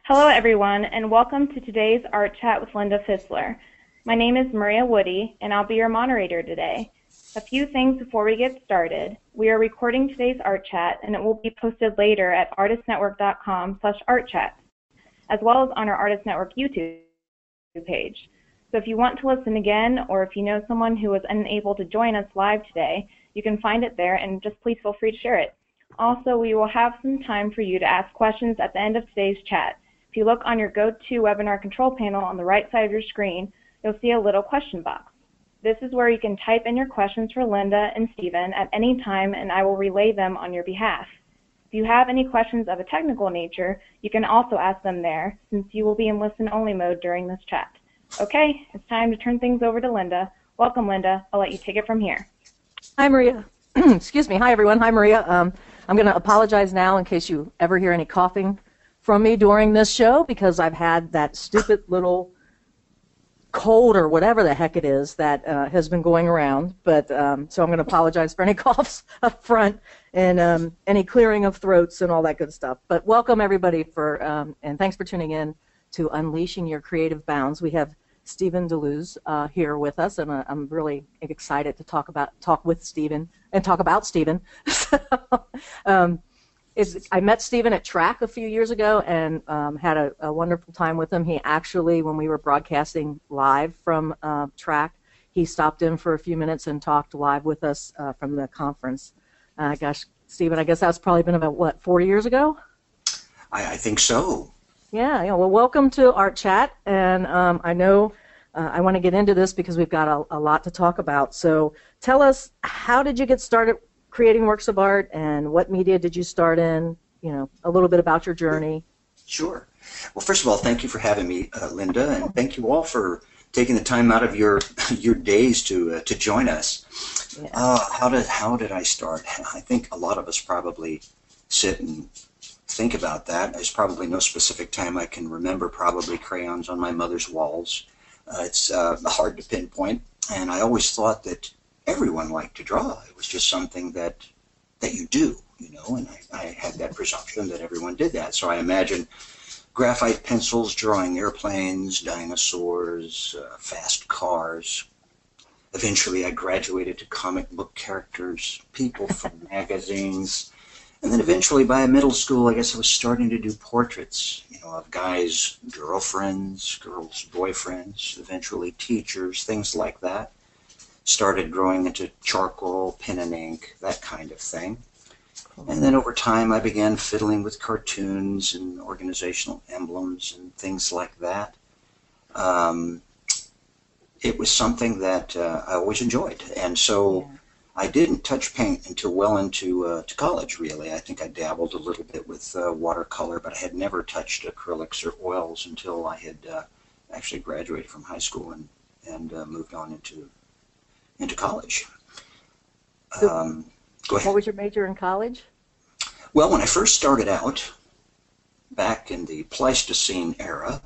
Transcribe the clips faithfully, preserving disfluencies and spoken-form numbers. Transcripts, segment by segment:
Hello, everyone, and welcome to today's Art Chat with Linda Fisler. My name is Maria Woody, and I'll be your moderator today. A few things before we get started. We are recording today's Art Chat, and it will be posted later at artist network dot com slash art chat, as well as on our Artist Network YouTube page. So if you want to listen again, or if you know someone who was unable to join us live today, you can find it there, and just please feel free to share it. Also, we will have some time for you to ask questions at the end of today's chat. If you look on your GoToWebinar control panel on the right side of your screen, you'll see a little question box. This is where you can type in your questions for Linda and Stephen at any time, and I will relay them on your behalf. If you have any questions of a technical nature, you can also ask them there, since you will be in listen-only mode during this chat. Okay, it's time to turn things over to Linda. Welcome, Linda. I'll let you take it from here. Hi, Maria. Excuse me. Hi, everyone. Hi, Maria. Um, I'm going to apologize now in case you ever hear any coughing from me during this show, because I've had that stupid little cold or whatever the heck it is that uh, has been going around. But um, so I'm going to apologize for any coughs up front and um, any clearing of throats and all that good stuff. But welcome, everybody, for um, and thanks for tuning in to Unleashing Your Creative Bounds. We have Stephen DeLuz uh, here with us, and uh, I'm really excited to talk about talk with Stephen and talk about Stephen. so, um, It's, I met Stephen at Track a few years ago and um, had a, a wonderful time with him. He actually, when we were broadcasting live from uh, Track, he stopped in for a few minutes and talked live with us uh, from the conference. Uh, gosh, Stephen, I guess that's probably been about, what, four years ago? I, I think so. Yeah, yeah, well, welcome to Art Chat, and um, I know uh, I want to get into this because we've got a, a lot to talk about. So tell us, how did you get started creating works of art, and what media did you start in? You know, a little bit about your journey. Sure. Well, first of all, thank you for having me, uh, Linda, and thank you all for taking the time out of your your days to uh, to join us. Yeah. Uh, how did how did I start? I think a lot of us probably sit and think about that. There's probably no specific time I can remember. Probably crayons on my mother's walls. Uh, it's uh, hard to pinpoint, and I always thought that everyone liked to draw. It was just something that that you do, you know, and I, I had that presumption that everyone did that. So I imagine graphite pencils drawing airplanes, dinosaurs, uh, fast cars. Eventually I graduated to comic book characters, people from magazines. And then eventually by middle school, I guess I was starting to do portraits, you know, of guys' girlfriends, girls' boyfriends, eventually teachers, things like that. Started growing into charcoal, pen and ink, that kind of thing. And then over time I began fiddling with cartoons and organizational emblems and things like that. Um, it was something that uh, I always enjoyed. And so yeah. I didn't touch paint until well into uh, to college, really. I think I dabbled a little bit with uh, watercolor, but I had never touched acrylics or oils until I had uh, actually graduated from high school and, and uh, moved on into into college. Um, go ahead. What was your major in college? Well, when I first started out, back in the Pleistocene era,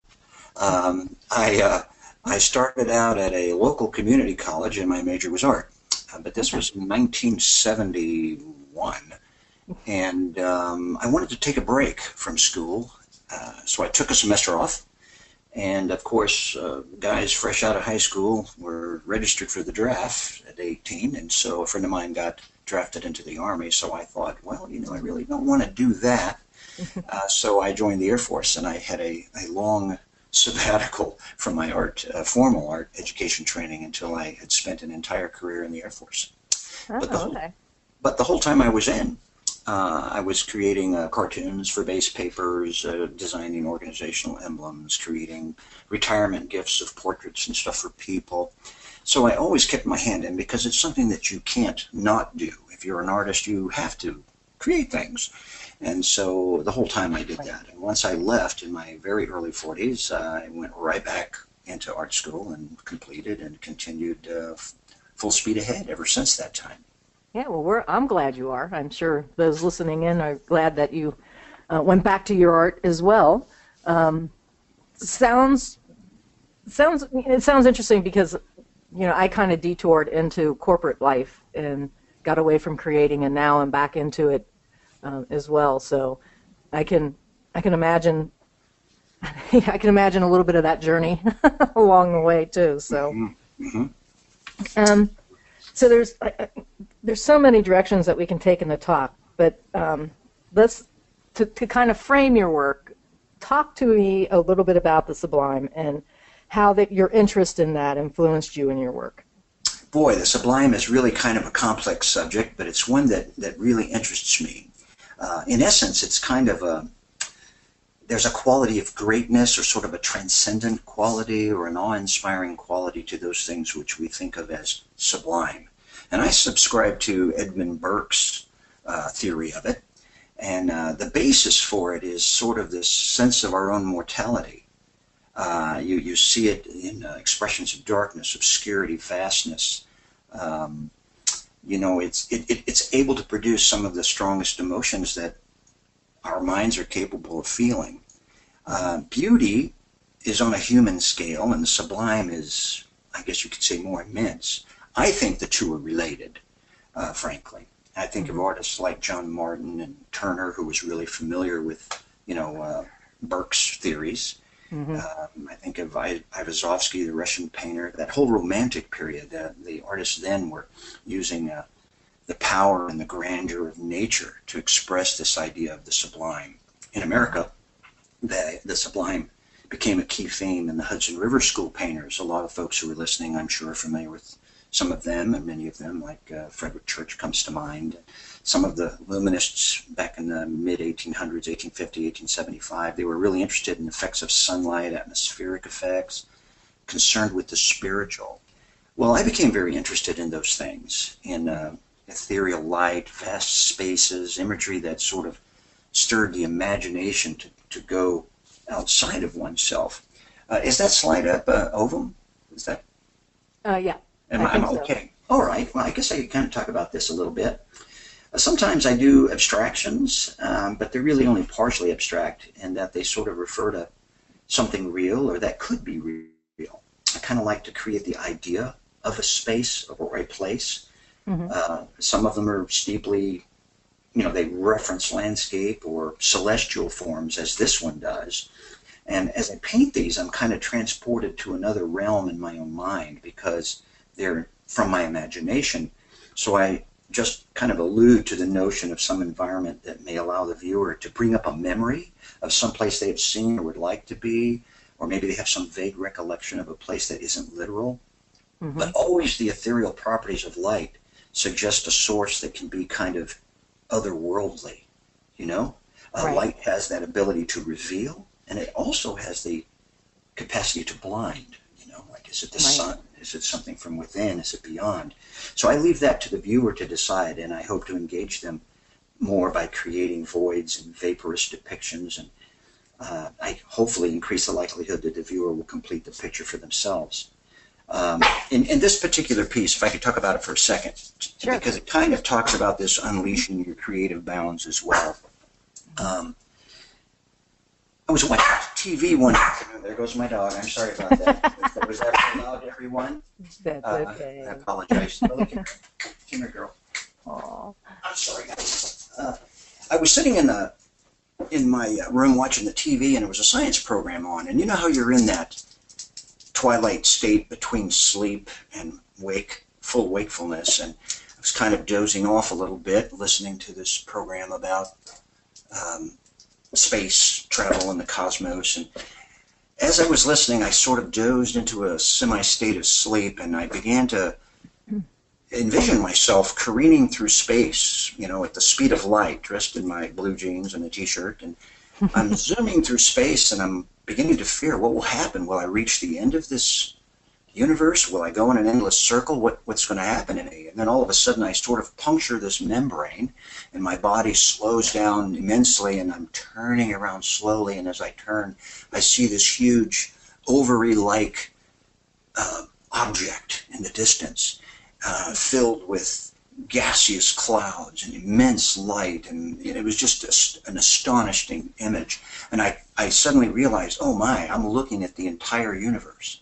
um, I uh, I started out at a local community college, and my major was art. Uh, but this was in nineteen seventy-one, and um, I wanted to take a break from school, uh, so I took a semester off. And, of course, uh, guys fresh out of high school were registered for the draft at eighteen, and so a friend of mine got drafted into the Army, so I thought, well, you know, I really don't want to do that. uh, so I joined the Air Force, and I had a, a long sabbatical from my art, uh, formal art education training until I had spent an entire career in the Air Force. Oh, but, the whole, okay. but the whole time I was in, Uh, I was creating uh, cartoons for base papers, uh, designing organizational emblems, creating retirement gifts of portraits and stuff for people. So I always kept my hand in because it's something that you can't not do. If you're an artist, you have to create things. And so the whole time I did that. And once I left in my very early forties, uh, I went right back into art school and completed and continued uh, full speed ahead ever since that time. Yeah, well, we're, I'm glad you are. I'm sure those listening in are glad that you uh, went back to your art as well. Um, sounds sounds it sounds interesting because, you know, I kind of detoured into corporate life and got away from creating, and now I'm back into it um, as well. So I can I can imagine I can imagine a little bit of that journey along the way too. So, Mm-hmm. um, so there's uh, there's so many directions that we can take in the talk, but um, let's to to kind of frame your work. Talk to me a little bit about the sublime and how that your interest in that influenced you in your work. Boy, the sublime is really kind of a complex subject, but it's one that, that really interests me. Uh, in essence, it's kind of a, there's a quality of greatness or sort of a transcendent quality or an awe-inspiring quality to those things which we think of as sublime. And I subscribe to Edmund Burke's uh, theory of it. And uh, the basis for it is sort of this sense of our own mortality. Uh, you, you see it in uh, expressions of darkness, obscurity, vastness. Um, you know, it's, it, it, it's able to produce some of the strongest emotions that our minds are capable of feeling. Uh, beauty is on a human scale, and the sublime is, I guess you could say, more immense. I think the two are related, uh, frankly. I think mm-hmm. of artists like John Martin and Turner, who was really familiar with, you know, uh, Burke's theories. Mm-hmm. Um, I think of I- Ivazovsky, the Russian painter. That whole Romantic period, uh, the artists then were using uh, the power and the grandeur of nature to express this idea of the sublime. In America, the, the sublime became a key theme in the Hudson River School painters. A lot of folks who are listening, I'm sure, are familiar with some of them, and many of them, like uh, Frederick Church comes to mind. Some of the Luminists back in the mid eighteen hundreds, eighteen fifty, eighteen seventy-five, they were really interested in effects of sunlight, atmospheric effects, concerned with the spiritual. Well, I became very interested in those things, in uh, ethereal light, vast spaces, imagery that sort of stirred the imagination to, to go outside of oneself. Uh, is that slide up, uh, Ovum? Is that? Uh, yeah. Am I, I'm so. okay. All right. Well, I guess I could kind of talk about this a little bit. Uh, sometimes I do abstractions, um, but they're really only partially abstract in that they sort of refer to something real or that could be real. I kind of like to create the idea of a space or a place. Mm-hmm. Uh, some of them are steeply, you know, they reference landscape or celestial forms, as this one does. And as I paint these, I'm kind of transported to another realm in my own mind because they're from my imagination. So I just kind of allude to the notion of some environment that may allow the viewer to bring up a memory of some place they have seen or would like to be, or maybe they have some vague recollection of a place that isn't literal. Mm-hmm. But always the ethereal properties of light suggest a source that can be kind of otherworldly, you know? Uh, right. Light has that ability to reveal, and it also has the capacity to blind, you know, like is it the right. sun? Is it something from within? Is it beyond? So I leave that to the viewer to decide, and I hope to engage them more by creating voids and vaporous depictions, and uh, I hopefully increase the likelihood that the viewer will complete the picture for themselves. Um, in, in this particular piece, if I could talk about it for a second, sure. because it kind of talks about this unleashing your creative bounds as well. Um, I was watching T V one afternoon. There goes my dog. I'm sorry about that. Was that too loud, everyone? That's uh, okay. I apologize. Lily, come here. Come here, girl. Aww. I'm sorry, guys. Uh, I was sitting in the in my room watching the T V, and there was a science program on. And you know how you're in that twilight state between sleep and wake, full wakefulness, and I was kind of dozing off a little bit, listening to this program about um, space travel and the cosmos. And as I was listening, I sort of dozed into a semi-state of sleep, and I began to envision myself careening through space, you know, at the speed of light, dressed in my blue jeans and a t-shirt, and I'm zooming through space, and I'm beginning to fear what will happen. Will I reach the end of this universe? Will I go in an endless circle? What, what's going to happen to me? And then all of a sudden I sort of puncture this membrane, and my body slows down immensely, and I'm turning around slowly, and as I turn, I see this huge ovary-like uh, object in the distance, uh, filled with gaseous clouds and immense light, and it was just a, an astonishing image. And I, I suddenly realized, oh my, I'm looking at the entire universe.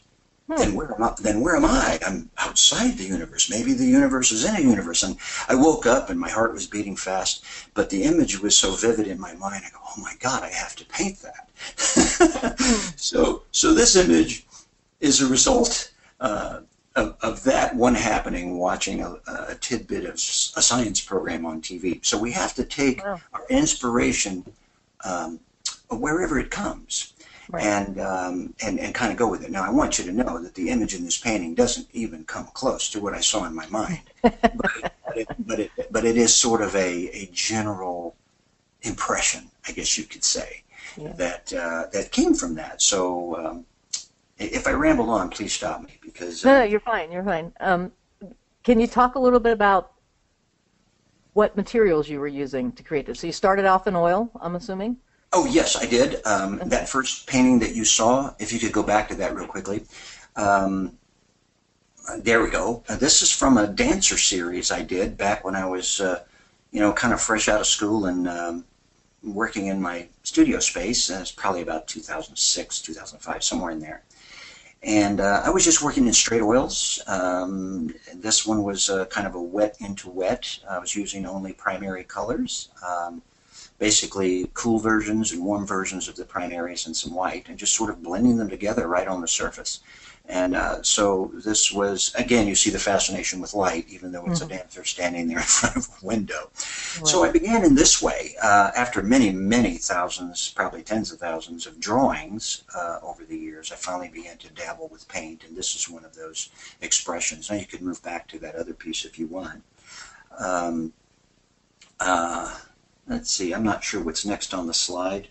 then where am I? Then where am I? I'm outside the universe. Maybe the universe is in a universe. And I woke up and my heart was beating fast, but the image was so vivid in my mind. I go, oh my God, I have to paint that. so, so this image is a result uh, of, of that one happening, watching a, a tidbit of a science program on T V. So we have to take wow. our inspiration um, wherever it comes. Right. And, um, and and kind of go with it. Now, I want you to know that the image in this painting doesn't even come close to what I saw in my mind. but, it, but, it, but, it, but it is sort of a, a general impression, I guess you could say, yeah. that uh, that came from that. So um, if I ramble on, please stop me. because uh, No, no, you're fine. You're fine. Um, can you talk a little bit about what materials you were using to create this? So you started off in oil, I'm assuming? Oh, yes, I did. Um, okay. That first painting that you saw, if you could go back to that real quickly. Um, there we go. Uh, this is from a dancer series I did back when I was, uh, you know, kind of fresh out of school and um, working in my studio space. Uh, it's probably about two thousand six, two thousand five, somewhere in there. And uh, I was just working in straight oils. Um, this one was uh, kind of a wet into wet. I was using only primary colors. Um, basically cool versions and warm versions of the primaries and some white, and just sort of blending them together right on the surface. And uh, so this was, again, you see the fascination with light, even though it's mm-hmm. a dancer standing there in front of a window. Right. So I began in this way. Uh, after many, many thousands, probably tens of thousands of drawings uh, over the years, I finally began to dabble with paint, and this is one of those expressions. Now you could move back to that other piece if you want. Um, uh, Let's see, I'm not sure what's next on the slide.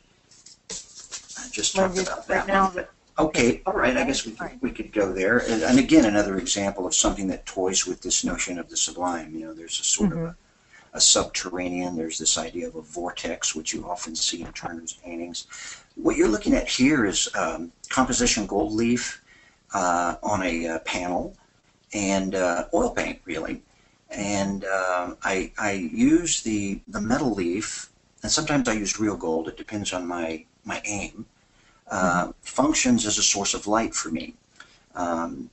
I just talked well, about that right one. Okay, all right, I guess we could, we could go there. And, and again, another example of something that toys with this notion of the sublime. You know, there's a sort mm-hmm. of a, a subterranean, there's this idea of a vortex, which you often see in Turner's paintings. What you're looking at here is um, composition gold leaf uh, on a uh, panel and uh, oil paint, really. And uh, I, I use the, the metal leaf, and sometimes I use real gold. It depends on my, my aim. Uh, mm-hmm. Functions as a source of light for me. Um,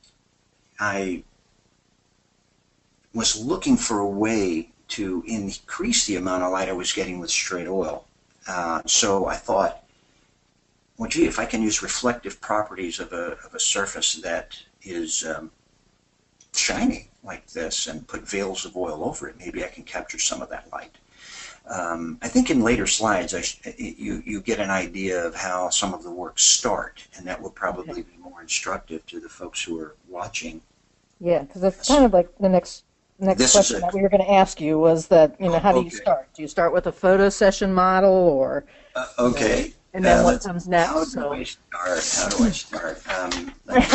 I was looking for a way to increase the amount of light I was getting with straight oil. Uh, so I thought, well, gee, if I can use reflective properties of a, of a surface that is um, shiny like this and put veils of oil over it, maybe I can capture some of that light. Um, I think in later slides I sh you, you get an idea of how some of the works start, and that will probably okay. be more instructive to the folks who are watching. Yeah, because that's kind of like the next next this question that we were going to ask you was that, you know, how do okay. you start? Do you start with a photo session model, or? Uh, okay. You know, and then uh, what comes next? How do so. I start? How do I start? Um,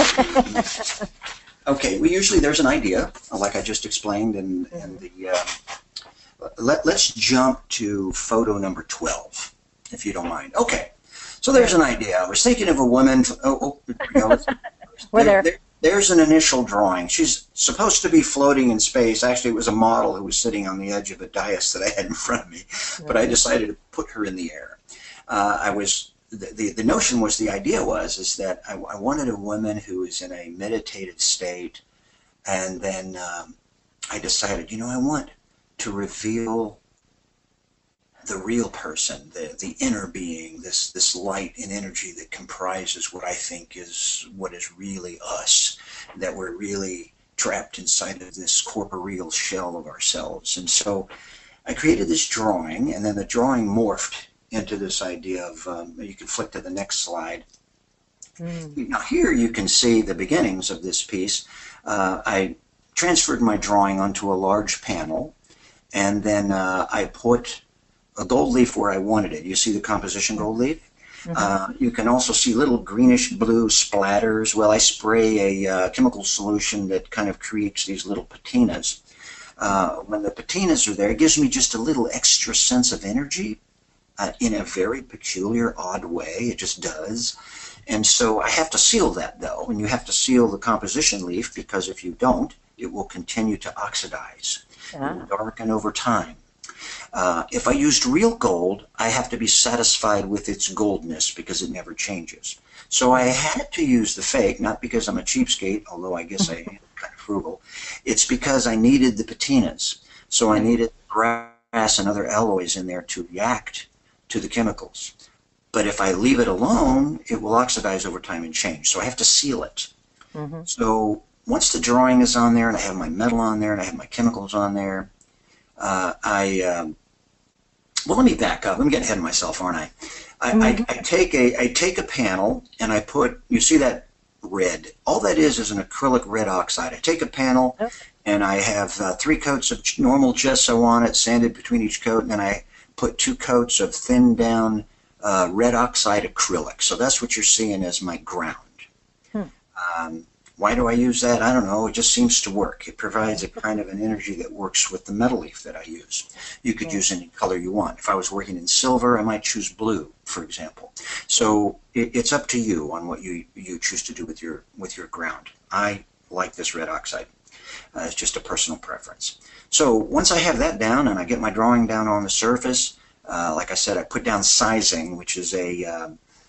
okay, well, usually there's an idea, like I just explained, and, mm-hmm. and the... Uh, Let, let's jump to photo number twelve, if you don't mind. Okay, so there's an idea. I was thinking of a woman. Oh, oh there we go. We're there, there. There's an initial drawing. She's supposed to be floating in space. Actually, it was a model who was sitting on the edge of a dais that I had in front of me, but I decided to put her in the air. Uh, I was the, the the notion was the idea was is that I, I wanted a woman who is in a meditative state, and then um, I decided, you know, I want to reveal the real person, the the inner being, this this light and energy that comprises what I think is what is really us, that we're really trapped inside of this corporeal shell of ourselves. And so I created this drawing, and then the drawing morphed into this idea of, um, you can flick to the next slide. Mm. Now here you can see the beginnings of this piece. Uh, I transferred my drawing onto a large panel, and then uh, I put a gold leaf where I wanted it. You see the composition gold leaf? Mm-hmm. uh, you can also see little greenish blue splatters. Well, I spray a uh, chemical solution that kind of creates these little patinas. Uh, when the patinas are there, it gives me just a little extra sense of energy uh, in a very peculiar, odd way. It just does. And so I have to seal that, though, and you have to seal the composition leaf, because if you don't, it will continue to oxidize. Ah. Darken over time. Uh, if I used real gold, I have to be satisfied with its goldness because it never changes. So I had to use the fake, not because I'm a cheapskate, although I guess I am kind of frugal. It's because I needed the patinas. So I needed brass and other alloys in there to react to the chemicals. But if I leave it alone, it will oxidize over time and change. So I have to seal it. Mm-hmm. So once the drawing is on there and I have my metal on there and I have my chemicals on there, uh, I, um, well, let me back up. I'm getting ahead of myself, aren't I? I, mm-hmm. I, I take a I take a panel and I put, you see that red? All that is is an acrylic red oxide. I take a panel okay. and I have uh, three coats of normal gesso on it, sanded between each coat, and then I put two coats of thinned down uh, red oxide acrylic. So that's what you're seeing as my ground. Hmm. Um, why do I use that? I don't know. It just seems to work. It provides a kind of an energy that works with the metal leaf that I use. You could yeah. use any color you want. If I was working in silver, I might choose blue, for example. So it, it's up to you on what you, you choose to do with your, with your ground. I like this red oxide. Uh, it's just a personal preference. So once I have that down and I get my drawing down on the surface, uh, like I said, I put down sizing, which is a, uh,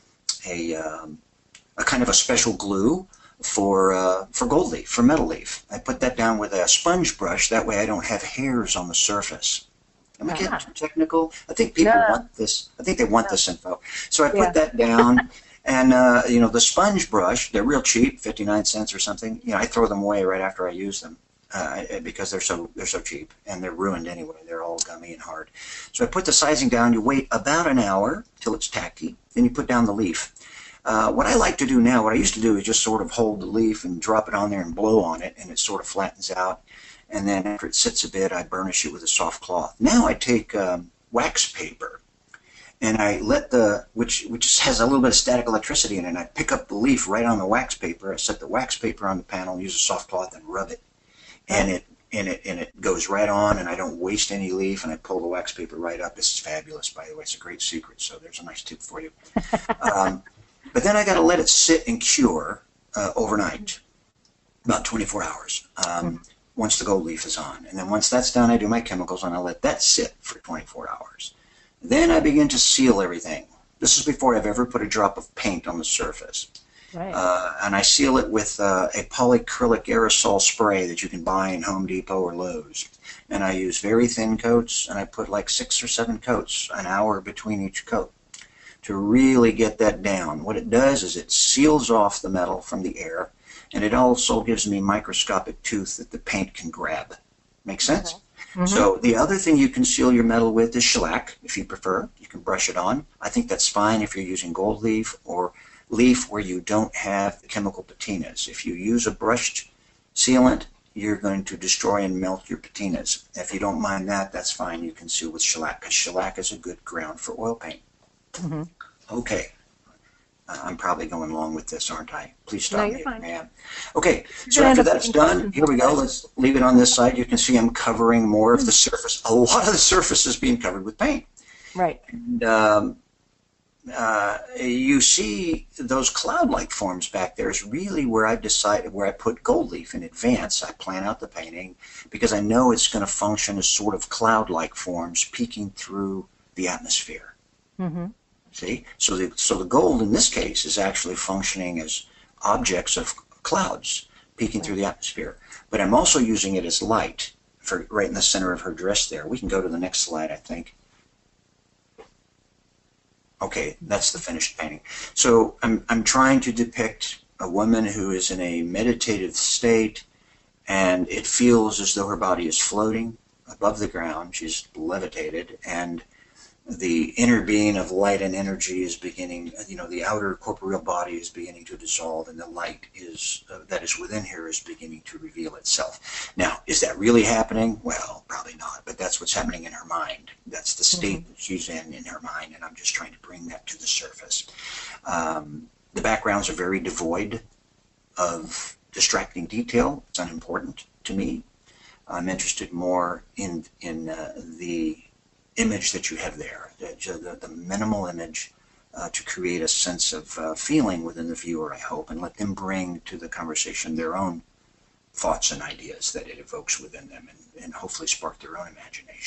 a, um, a kind of a special glue for uh, for gold leaf, for metal leaf. I put that down with a sponge brush. That way I don't have hairs on the surface. Am I getting too technical? I think people no. want this. I think they want no. this info. So I put yeah. that down, and uh, you know, the sponge brush, they're real cheap, fifty-nine cents or something. You know, I throw them away right after I use them uh, because they're so they're so cheap and they're ruined anyway. They're all gummy and hard. So I put the sizing down. You wait about an hour till it's tacky. Then you put down the leaf. Uh, what I like to do now, what I used to do is just sort of hold the leaf and drop it on there and blow on it, and it sort of flattens out. And then after it sits a bit, I burnish it with a soft cloth. Now I take um, wax paper, and I let the, which which has a little bit of static electricity in it, and I pick up the leaf right on the wax paper. I set the wax paper on the panel, use a soft cloth, and rub it. And it, and it, and it goes right on, and I don't waste any leaf, and I pull the wax paper right up. This is fabulous, by the way. It's a great secret, so there's a nice tip for you. Um, But then I got to let it sit and cure uh, overnight, about twenty-four hours, um, once the gold leaf is on. And then once that's done, I do my chemicals, and I let that sit for twenty-four hours. Then I begin to seal everything. This is before I've ever put a drop of paint on the surface. Right. Uh, and I seal it with uh, a polyacrylic aerosol spray that you can buy in Home Depot or Lowe's. And I use very thin coats, and I put like six or seven coats, an hour between each coat, to really get that down. What it does is it seals off the metal from the air, and it also gives me microscopic tooth that the paint can grab. Make sense? Okay. Mm-hmm. So the other thing you can seal your metal with is shellac, if you prefer. You can brush it on. I think that's fine if you're using gold leaf or leaf where you don't have the chemical patinas. If you use a brushed sealant, you're going to destroy and melt your patinas. If you don't mind that, that's fine. You can seal with shellac, because shellac is a good ground for oil paint. Mm-hmm. Okay. Uh, I'm probably going long with this, aren't I? Please stop no, me, man. Okay, so after that's done, here we go. Let's leave it on this side. You can see I'm covering more of the surface. A lot of the surface is being covered with paint. Right. And um, uh, you see those cloud-like forms back there is really where I've decided, where I put gold leaf in advance. I plan out the painting because I know it's going to function as sort of cloud-like forms peeking through the atmosphere. Mm-hmm. See, so the so the gold in this case is actually functioning as objects of clouds peeking through the atmosphere. But I'm also using it as light for right in the center of her dress there. We can go to the next slide, I think. Okay, that's the finished painting. So I'm I'm trying to depict a woman who is in a meditative state, and it feels as though her body is floating above the ground. She's levitated, and the inner being of light and energy is beginning, you know, the outer corporeal body is beginning to dissolve, and the light is uh, that is within her is beginning to reveal itself. Now, is that really happening? Well, probably not, but that's what's happening in her mind. That's the state mm-hmm. that she's in in her mind, and I'm just trying to bring that to the surface. Um, the backgrounds are very devoid of distracting detail. It's unimportant to me. I'm interested more in, in uh, the image that you have there, the, the, the minimal image uh, to create a sense of uh, feeling within the viewer, I hope, and let them bring to the conversation their own thoughts and ideas that it evokes within them, and, and hopefully spark their own imagination.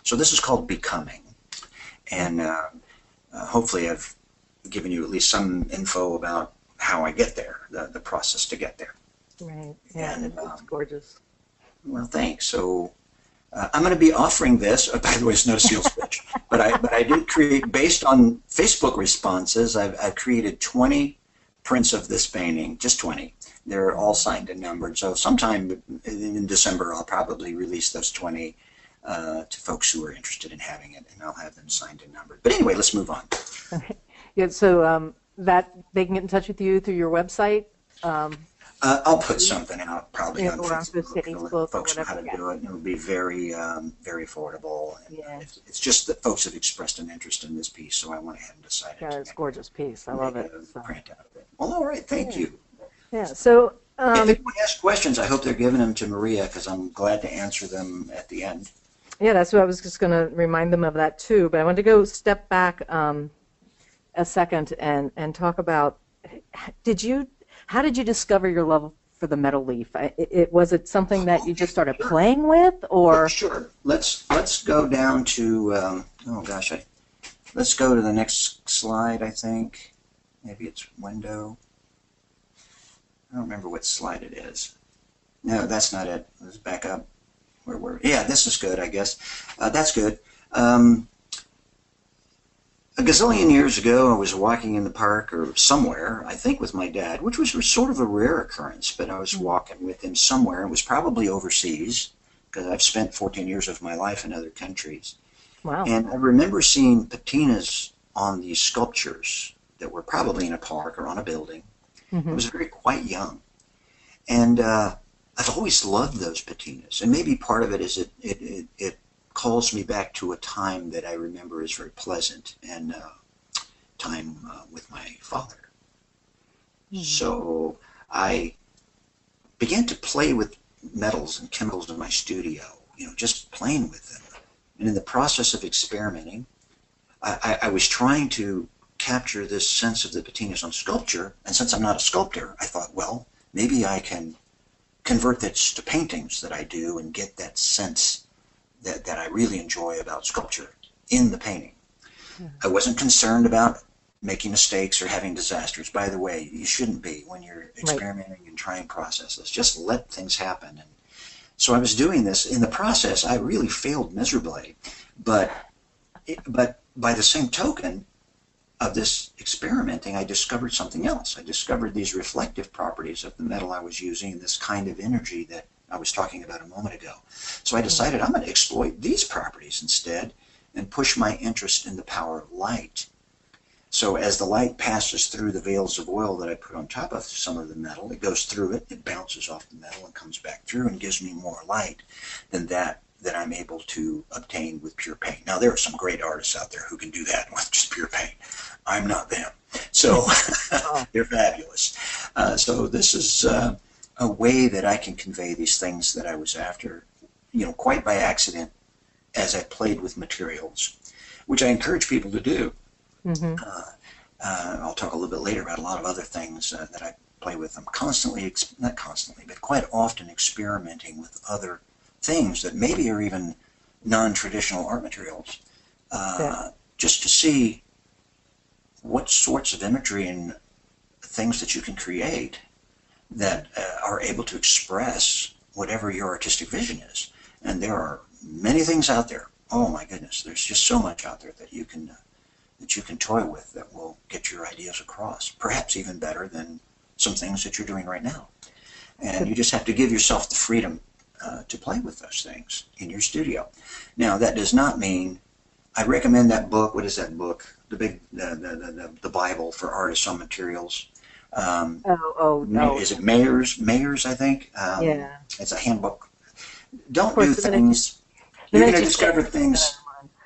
So this is called Becoming. And uh, uh, hopefully I've given you at least some info about how I get there, the, the process to get there. Right. Yeah, And, it's um, gorgeous. Well, thanks. So uh, I'm going to be offering this. Oh, by the way, it's no sales pitch, but I but I did create, based on Facebook responses, I've, I've created twenty prints of this painting, just twenty. They're all signed and numbered. So sometime in December, I'll probably release those twenty uh, to folks who are interested in having it, and I'll have them signed and numbered. But anyway, let's move on. Okay. Yeah. So um, that they can get in touch with you through your website. Um, Uh, I'll put something out probably Yeah, on or on Facebook, Facebook to let or folks know how to whatever, do it. It'll be very, um, very affordable. And Yeah. it's, it's just that folks have expressed an interest in this piece, so I went ahead and decided yeah, to it's a make, gorgeous piece. I make love it. a So, print out of it. Well, all right, thank Yeah. you. yeah. So um, if anyone has questions, I hope they're giving them to Maria, because I'm glad to answer them at the end. yeah, that's what I was just going to remind them of that too. But I want to go step back um, a second and and talk about. Did you? How did you discover your love for the metal leaf? I, it, it was it something that you just started playing with, or Sure. Let's let's go down to um, oh gosh, I let's go to the next slide. I think maybe it's window. I don't remember what slide it is. No, that's not it. Let's back up. Where were? Yeah, this is good. I guess uh, that's good. Um, a gazillion years ago, I was walking in the park or somewhere, I think with my dad, which was sort of a rare occurrence, but I was walking with him somewhere. It was probably overseas, because I've spent fourteen years of my life in other countries. wow? And I remember seeing patinas on these sculptures that were probably in a park or on a building. Mm-hmm. I was very quite young. And uh, I've always loved those patinas. And maybe part of it is it, it, it, it calls me back to a time that I remember as very pleasant, and uh, time uh, with my father. Mm-hmm. So I began to play with metals and chemicals in my studio, you know, just playing with them. And in the process of experimenting, I, I, I was trying to capture this sense of the patinas on sculpture. And since I'm not a sculptor, I thought, well, maybe I can convert this to paintings that I do and get that sense that, that I really enjoy about sculpture in the painting. Yeah. I wasn't concerned about making mistakes or having disasters. By the way, you shouldn't be when you're experimenting right. and trying processes. Just let things happen. And so I was doing this. In the process, I really failed miserably. But, it, but by the same token of this experimenting, I discovered something else. I discovered these reflective properties of the metal I was using, this kind of energy that I was talking about a moment ago. So I decided I'm going to exploit these properties instead and push my interest in the power of light. So as the light passes through the veils of oil that I put on top of some of the metal, it goes through it, it bounces off the metal and comes back through and gives me more light than that that I'm able to obtain with pure paint. Now, there are some great artists out there who can do that with just pure paint. I'm not them. So they're fabulous. Uh, so this is uh, a way that I can convey these things that I was after, you know, quite by accident as I played with materials, which I encourage people to do. Mm-hmm. uh, uh, I'll talk a little bit later about a lot of other things uh, that I play with. I'm constantly, not constantly, but quite often experimenting with other things that maybe are even non-traditional art materials, uh, yeah. just to see what sorts of imagery and things that you can create that uh, are able to express whatever your artistic vision is. And there are many things out there. Oh my goodness, there's just so much out there that you can uh, that you can toy with that will get your ideas across, perhaps even better than some things that you're doing right now. And you just have to give yourself the freedom uh, to play with those things in your studio. Now, that does not mean I recommend that book. What is that book? The big, the the the, the Bible for artists on materials. Um, oh, oh, no. Is it Mayer's? Mayer's, I think. Um, yeah. It's a handbook. Don't do things. You, you're going to discover things.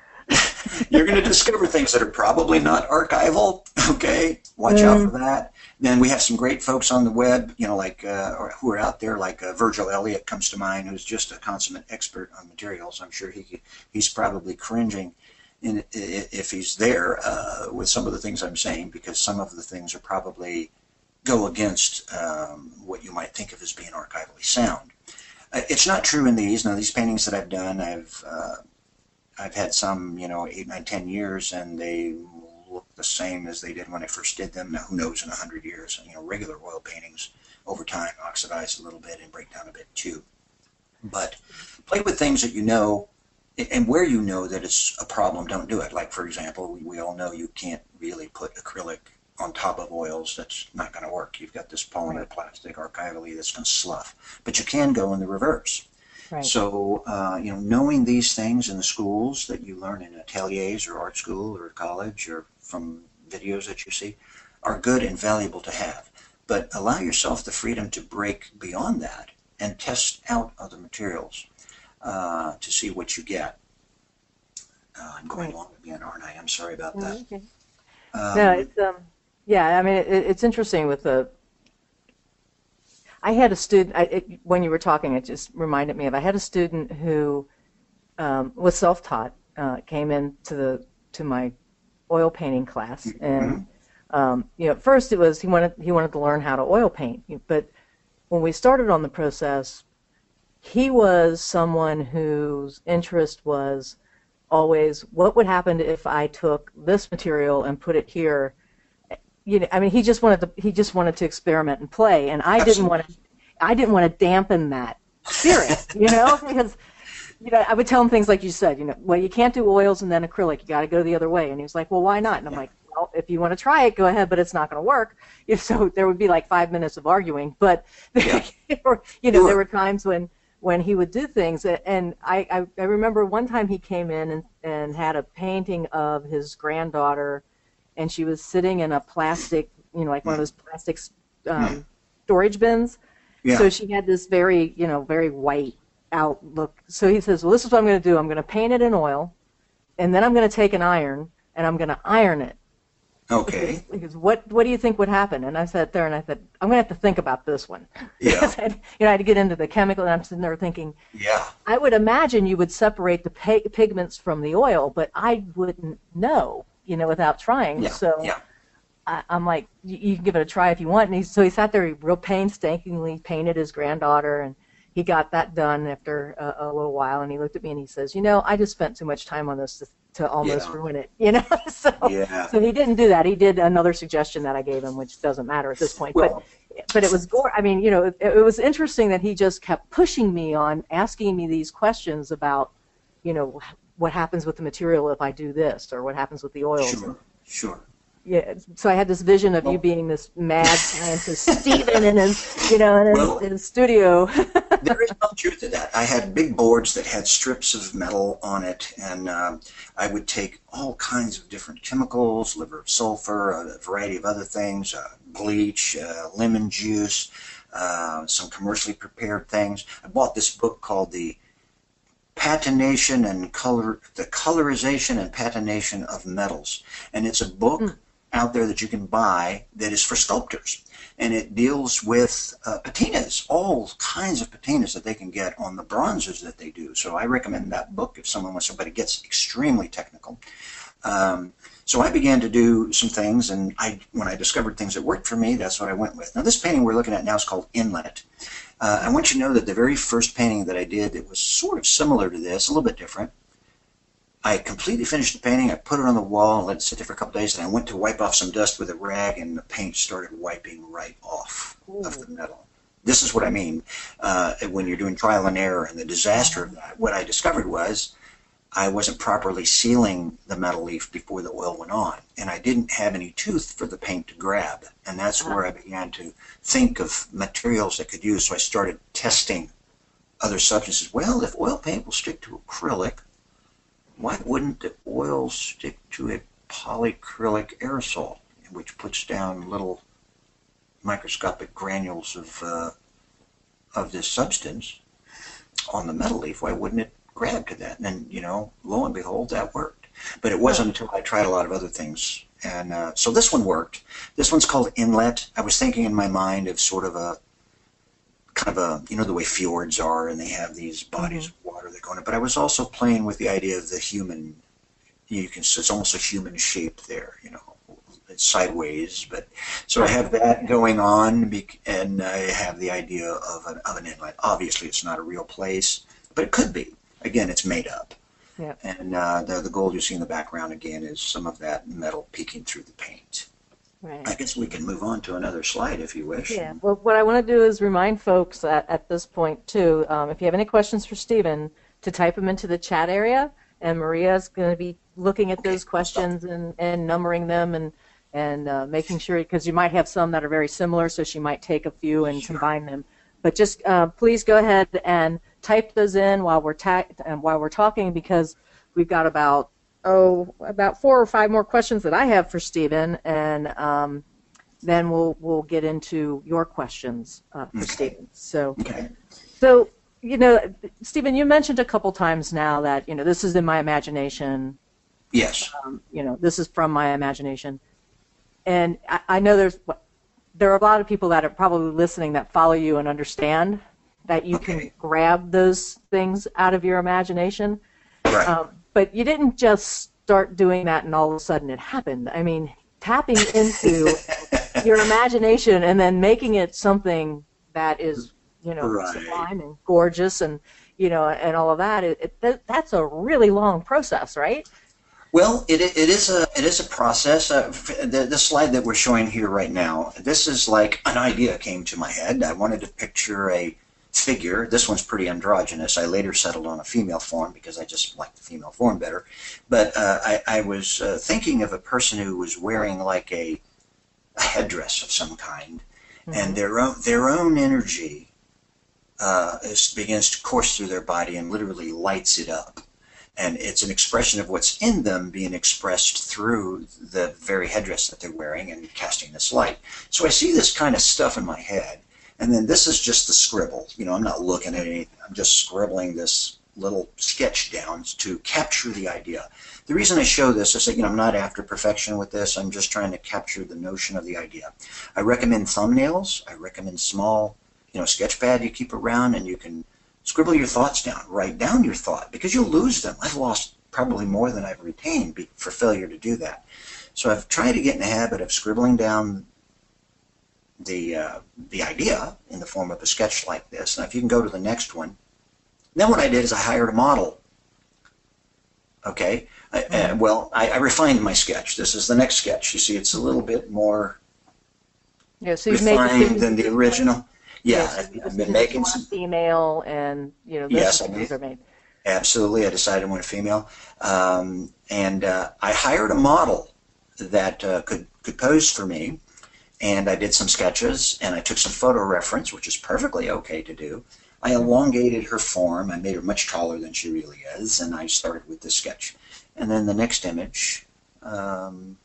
You're going to discover things that are probably not archival. Okay, watch mm. out for that. Then we have some great folks on the web, you know, like uh, or who are out there, like uh, Virgil Elliott comes to mind, who's just a consummate expert on materials. I'm sure he he's probably cringing in, if he's there uh, with some of the things I'm saying, because some of the things are probably go against um, what you might think of as being archivally sound. Uh, it's not true in these. Now, these paintings that I've done, I've uh, I've had some, you know, eight, nine, ten years, and they look the same as they did when I first did them. Now, who knows in a hundred years? You know, regular oil paintings over time oxidize a little bit and break down a bit too. But play with things that you know, and where you know that it's a problem, don't do it. Like, for example, we, we all know you can't really put acrylic on top of oils. That's not going to work. You've got this polymer plastic archivally that's going to slough. But you can go in the reverse. Right. So, uh, you know, knowing these things in the schools that you learn in ateliers or art school or college or from videos that you see are good and valuable to have. But allow yourself the freedom to break beyond that and test out other materials uh, to see what you get. Uh, I'm going Right. long again, aren't I? I'm sorry about that. Okay. Um, No, it's um, yeah. I mean, it, it's interesting with the. I had a student. I, it, when you were talking, it just reminded me of. I had a student who um, was self-taught. Uh, came into the to my oil painting class, and um, you know, at first it was he wanted he wanted to learn how to oil paint. But when we started on the process, he was someone whose interest was always what would happen if I took this material and put it here. You know, I mean, he just wanted to he just wanted to experiment and play, and I didn't want to I didn't want to dampen that spirit, you know, because you know I would tell him things like you said, you know, well, you can't do oils and then acrylic, you got to go the other way, and he was like, well, why not? And I'm like, well, if you want to try it, go ahead, but it's not going to work. If so, there would be like five minutes of arguing, but Yeah. you know, there were times when. when he would do things, and I, I, I remember one time he came in and, and had a painting of his granddaughter, and she was sitting in a plastic, you know, like one of those plastic um, storage bins. Yeah. So she had this very, you know, very white out look. So he says, well, this is what I'm going to do. I'm going to paint it in oil, and then I'm going to take an iron, and I'm going to iron it. Okay. He goes, what, what do you think would happen? And I sat there and I said, I'm going to have to think about this one. Yeah. Because I, you know, I had to get into the chemical, and I'm sitting there thinking, Yeah. I would imagine you would separate the pi- pigments from the oil, but I wouldn't know, you know, without trying. Yeah. So Yeah. I, I'm like, you, you can give it a try if you want. And he, so he sat there, he real painstakingly painted his granddaughter, and he got that done after a, a little while. And he looked at me and he says, you know, I just spent too much time on this to, to almost Yeah. ruin it, you know. so Yeah. so he didn't do that. He did another suggestion that I gave him, which doesn't matter at this point. Well, but but it was gore. I mean, you know, it, it was interesting that he just kept pushing me on, asking me these questions about, you know, what happens with the material if I do this, or what happens with the oils. Sure. Sure. Yeah, so I had this vision of Well- you being this mad scientist, Stephen, in his, you know, in his, Well- in his studio. There is some truth to that. I had big boards that had strips of metal on it, and um, I would take all kinds of different chemicals, liver of sulfur, a variety of other things, uh, bleach, uh, lemon juice, uh, some commercially prepared things. I bought this book called the Patination and Color, the Colorization and Patination of Metals, and it's a book Mm. out there that you can buy that is for sculptors, and it deals with uh, patinas, all kinds of patinas that they can get on the bronzes that they do. So I recommend that book if someone wants, somebody gets extremely technical. Um, so I began to do some things, and I, when I discovered things that worked for me, that's what I went with. Now this painting we're looking at now is called Inlet. Uh, I want you to know that the very first painting that I did, it was sort of similar to this, a little bit different. I completely finished the painting, I put it on the wall and let it sit there for a couple days, and I went to wipe off some dust with a rag, and the paint started wiping right off of the metal. This is what I mean uh, when you're doing trial and error, and the disaster of that. What I discovered was I wasn't properly sealing the metal leaf before the oil went on, and I didn't have any tooth for the paint to grab, and that's where I began to think of materials that could use. So I started testing other substances. Well, if oil paint will stick to acrylic, why wouldn't the oil stick to a polyacrylic aerosol, which puts down little microscopic granules of uh, of this substance on the metal leaf? Why wouldn't it grab to that? And then, you know, lo and behold, that worked. But it wasn't until I tried a lot of other things. And uh, so this one worked. This one's called Inlet. I was thinking in my mind of sort of a, kind of a, you know, the way fjords are, and they have these bodies Mm-hmm. of water that go in it. But I was also playing with the idea of the human, you can, it's almost a human shape there, you know. It's sideways, but so I have that going on, and I have the idea of an, of an inlet. Obviously, it's not a real place, but it could be. Again, it's made up. Yeah. And uh, the, the gold you see in the background again is some of that metal peeking through the paint. Right. I guess we can move on to another slide if you wish. Yeah. Well, what I want to do is remind folks at, at this point, too, um, if you have any questions for Stephen, to type them into the chat area, and Maria's going to be looking at Okay, those I'll questions and, and numbering them and, and uh, making sure, because you might have some that are very similar, so she might take a few and Sure. combine them. But just uh, please go ahead and type those in while we're ta- and while we're talking, because we've got about oh about four or five more questions that I have for Stephen, and um, then we'll we'll get into your questions uh, for Okay. Stephen. So, Okay. so you know, Stephen, you mentioned a couple times now that you know this is in my imagination. Yes. Um, you know, this is from my imagination, and I, I know there's there are a lot of people that are probably listening that follow you and understand that you can Okay. grab those things out of your imagination. Right. Um, but you didn't just start doing that and all of a sudden it happened. I mean, tapping into your imagination and then making it something that is, you know, Right. sublime and gorgeous and, you know, and all of that, it, it, that, that's a really long process, right? Well, it, it is a it is a process. Uh, the, the slide that we're showing here right now, this is like an idea came to my head. I wanted to picture a figure. This one's pretty androgynous. I later settled on a female form because I just like the female form better. But uh, I, I was uh, thinking of a person who was wearing like a, a headdress of some kind, mm-hmm. and their own their own energy uh, is, begins to course through their body and literally lights it up. And it's an expression of what's in them being expressed through the very headdress that they're wearing and casting this light. So I see this kind of stuff in my head. And then this is just the scribble. You know, I'm not looking at anything. I'm just scribbling this little sketch down to capture the idea. The reason I show this is that, you know, I'm not after perfection with this. I'm just trying to capture the notion of the idea. I recommend thumbnails. I recommend small, you know, sketch pad you keep around, and you can scribble your thoughts down. Write down your thought, because you'll lose them. I've lost probably more than I've retained for failure to do that. So I've tried to get in the habit of scribbling down the uh, the idea in the form of a sketch like this. Now, if you can go to the next one. Then what I did is I hired a model. Okay. I, uh, well, I, I refined my sketch. This is the next sketch. You see, it's a little bit more Yeah, so you've refined made than the original. Yeah, Yes, I've, I've been making some. female, and you know, those Yes, I things made- are made. Absolutely, I decided I wanted a female, um, and uh, I hired a model that uh, could could pose for me, and I did some sketches, and I took some photo reference, which is perfectly okay to do. I elongated her form. I made her much taller than she really is, and I started with this sketch. And then the next image, um,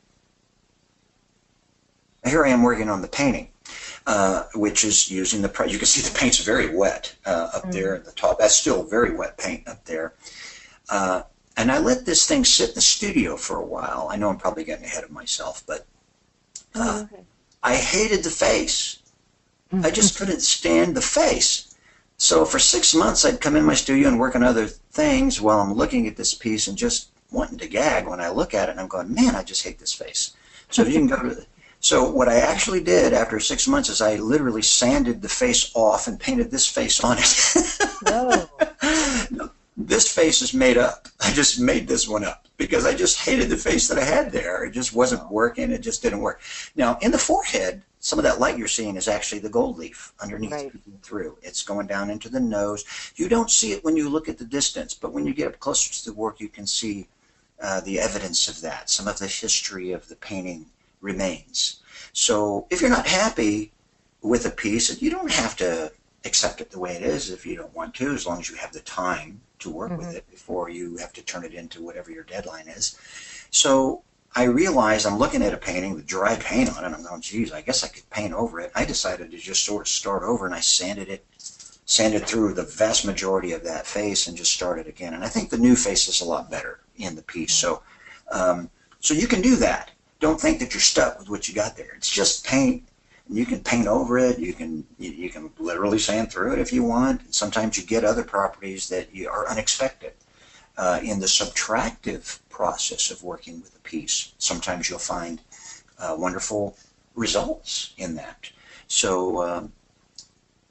here I am working on the painting, uh, which is using the, you can see the paint's very wet uh, up mm-hmm. there at the top. That's still very wet paint up there. Uh, and I let this thing sit in the studio for a while. I know I'm probably getting ahead of myself, but uh, oh, okay. I hated the face. Mm-hmm. I just couldn't stand the face. So for six months, I'd come in my studio and work on other things while I'm looking at this piece and just wanting to gag when I look at it. And I'm going, man, I just hate this face. So you can go to the, so what I actually did after six months is I literally sanded the face off and painted this face on it. No. No, this face is made up. I just made this one up because I just hated the face that I had there. It just wasn't working. It just didn't work. Now, in the forehead, some of that light you're seeing is actually the gold leaf underneath right. through. It's going down into the nose. You don't see it when you look at the distance, but when you get up closer to the work, you can see uh, the evidence of that. Some of the history of the painting remains. So if you're not happy with a piece, you don't have to accept it the way it is if you don't want to, as long as you have the time to work mm-hmm. with it before you have to turn it into whatever your deadline is. So I realized I'm looking at a painting with dry paint on it, and I'm going, geez, I guess I could paint over it. I decided to just sort of start over, and I sanded it, sanded through the vast majority of that face and just started again. And I think the new face is a lot better in the piece. So, um, so you can do that. Don't think that you're stuck with what you got there. It's just paint. You can paint over it. You can you, you can literally sand through it if you want. Sometimes you get other properties that you are unexpected. Uh, in the subtractive process of working with a piece, sometimes you'll find uh, wonderful results in that. So um,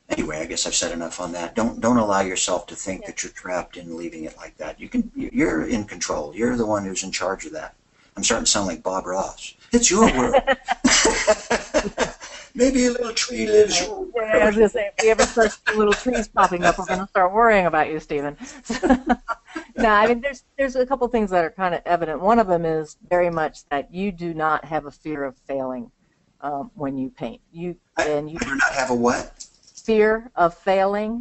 Anyway, I guess I've said enough on that. Don't don't allow yourself to think Yeah. that you're trapped in leaving it like that. You can. You're in control. You're the one who's in charge of that. I'm starting to sound like Bob Ross. It's your world. Maybe a little tree lives your Yeah, I was going to say, if we ever start seeing little trees popping up, we're going to start worrying about you, Stephen. No, I mean, there's there's a couple things that are kind of evident. One of them is very much that you do not have a fear of failing um, when you paint. You I, and you I do not have a what? fear of failing.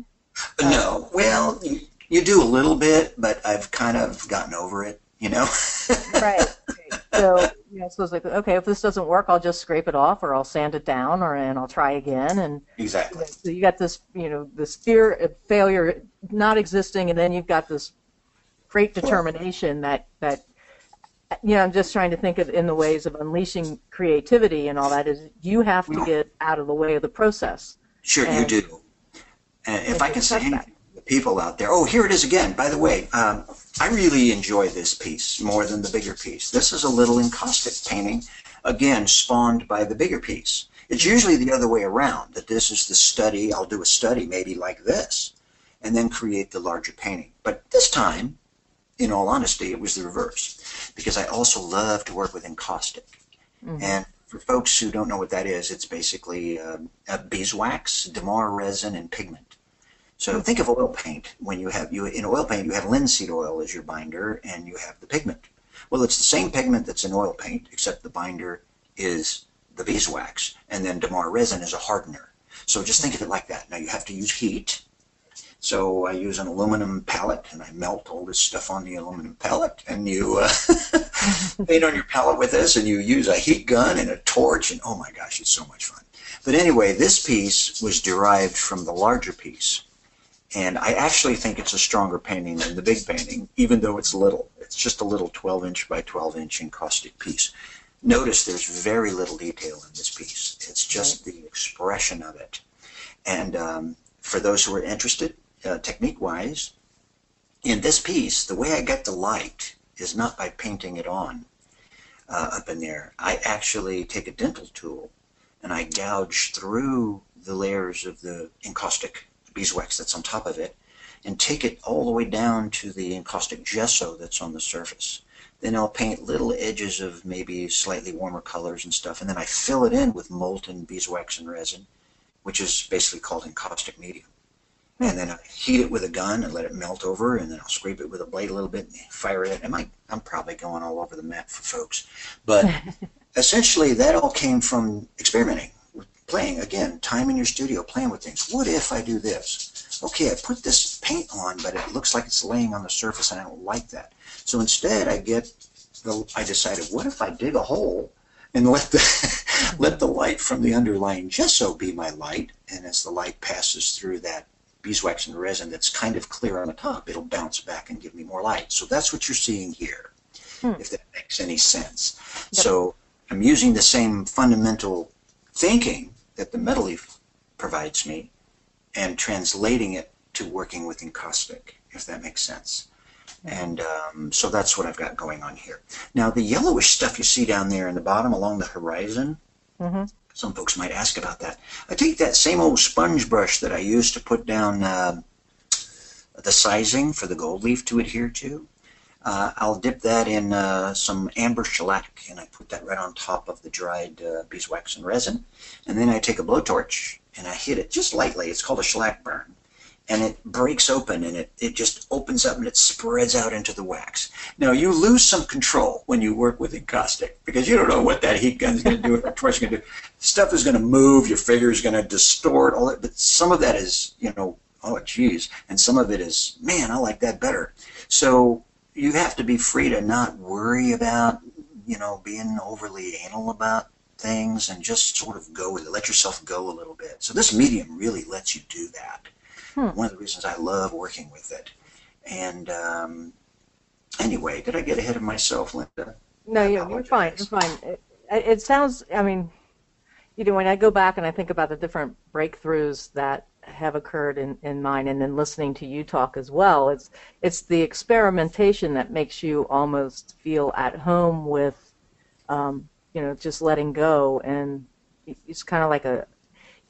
No. Well, you, you do a little bit, but I've kind of gotten over it. You know. Right. Right. So, you know, so it's like, okay, if this doesn't work, I'll just scrape it off, or I'll sand it down, or and I'll try again. And Exactly. so you got this, you know, this fear of failure not existing, and then you've got this great determination that that you know, I'm just trying to think of in the ways of unleashing creativity and all that. Is you have to get out of the way of the process. Sure, And- you do. And if and I can say discuss that. anything to the people out there, oh, here it is again. By the way, um, I really enjoy this piece more than the bigger piece. This is a little encaustic painting, again, spawned by the bigger piece. It's usually the other way around, that this is the study. I'll do a study maybe like this, and then create the larger painting. But this time, in all honesty, it was the reverse, because I also love to work with encaustic. Mhm. And for folks who don't know what that is, it's basically um, a beeswax, Damar resin, and pigment. So think of oil paint. When you have you in oil paint, you have linseed oil as your binder, and you have the pigment. Well, it's the same pigment that's in oil paint, except the binder is the beeswax, and then Damar resin is a hardener. So just think of it like that. Now you have to use heat. So I use an aluminum palette, and I melt all this stuff on the aluminum palette, and you uh, paint on your palette with this, and you use a heat gun and a torch, and oh my gosh, it's so much fun. But anyway, this piece was derived from the larger piece, and I actually think it's a stronger painting than the big painting, even though it's little. It's just a little twelve inch by twelve inch encaustic piece. Notice there's very little detail in this piece. It's just the expression of it. And um, for those who are interested, Uh, technique-wise, in this piece, the way I get the light is not by painting it on uh, up in there. I actually take a dental tool and I gouge through the layers of the encaustic beeswax that's on top of it and take it all the way down to the encaustic gesso that's on the surface. Then I'll paint little edges of maybe slightly warmer colors and stuff, and then I fill it in with molten beeswax and resin, which is basically called encaustic medium. And then I heat it with a gun and let it melt over, and then I'll scrape it with a blade a little bit and fire it. Am I, I'm probably going all over the map for folks. But essentially, that all came from experimenting, playing, again, time in your studio, playing with things. What if I do this? Okay, I put this paint on, but it looks like it's laying on the surface, and I don't like that. So instead, I get the, I decided, what if I dig a hole and let the let the light from the underlying gesso be my light, and as the light passes through that beeswax and resin that's kind of clear on the top, it'll bounce back and give me more light. So that's what you're seeing here, Hmm. if that makes any sense. Yep. So I'm using the same fundamental thinking that the metal leaf provides me and translating it to working with encaustic, if that makes sense. And um, so that's what I've got going on here. Now, the yellowish stuff you see down there in the bottom along the horizon, Mm-hmm. some folks might ask about that. I take that same old sponge brush that I used to put down uh, the sizing for the gold leaf to adhere to. Uh, I'll dip that in uh, some amber shellac, and I put that right on top of the dried uh, beeswax and resin. And then I take a blowtorch, and I hit it just lightly. It's called a shellac burn. And it breaks open, and it, it just opens up, and it spreads out into the wax. Now, you lose some control when you work with encaustic, because you don't know what that heat gun is going to do, what that torch is going to do. Stuff is going to move, your figure is going to distort, all that. But some of that is, you know, oh, geez. And some of it is, man, I like that better. So you have to be free to not worry about, you know, being overly anal about things, and just sort of go with it. Let yourself go a little bit. So this medium really lets you do that. Hmm. One of the reasons I love working with it. And um, anyway, did I get ahead of myself, Linda? No, I you're, you're fine. apologize. You're fine. It, it sounds, I mean, you know, when I go back and I think about the different breakthroughs that have occurred in, in mine, and then listening to you talk as well, it's it's the experimentation that makes you almost feel at home with, um, you know, just letting go. And it's kind of like a,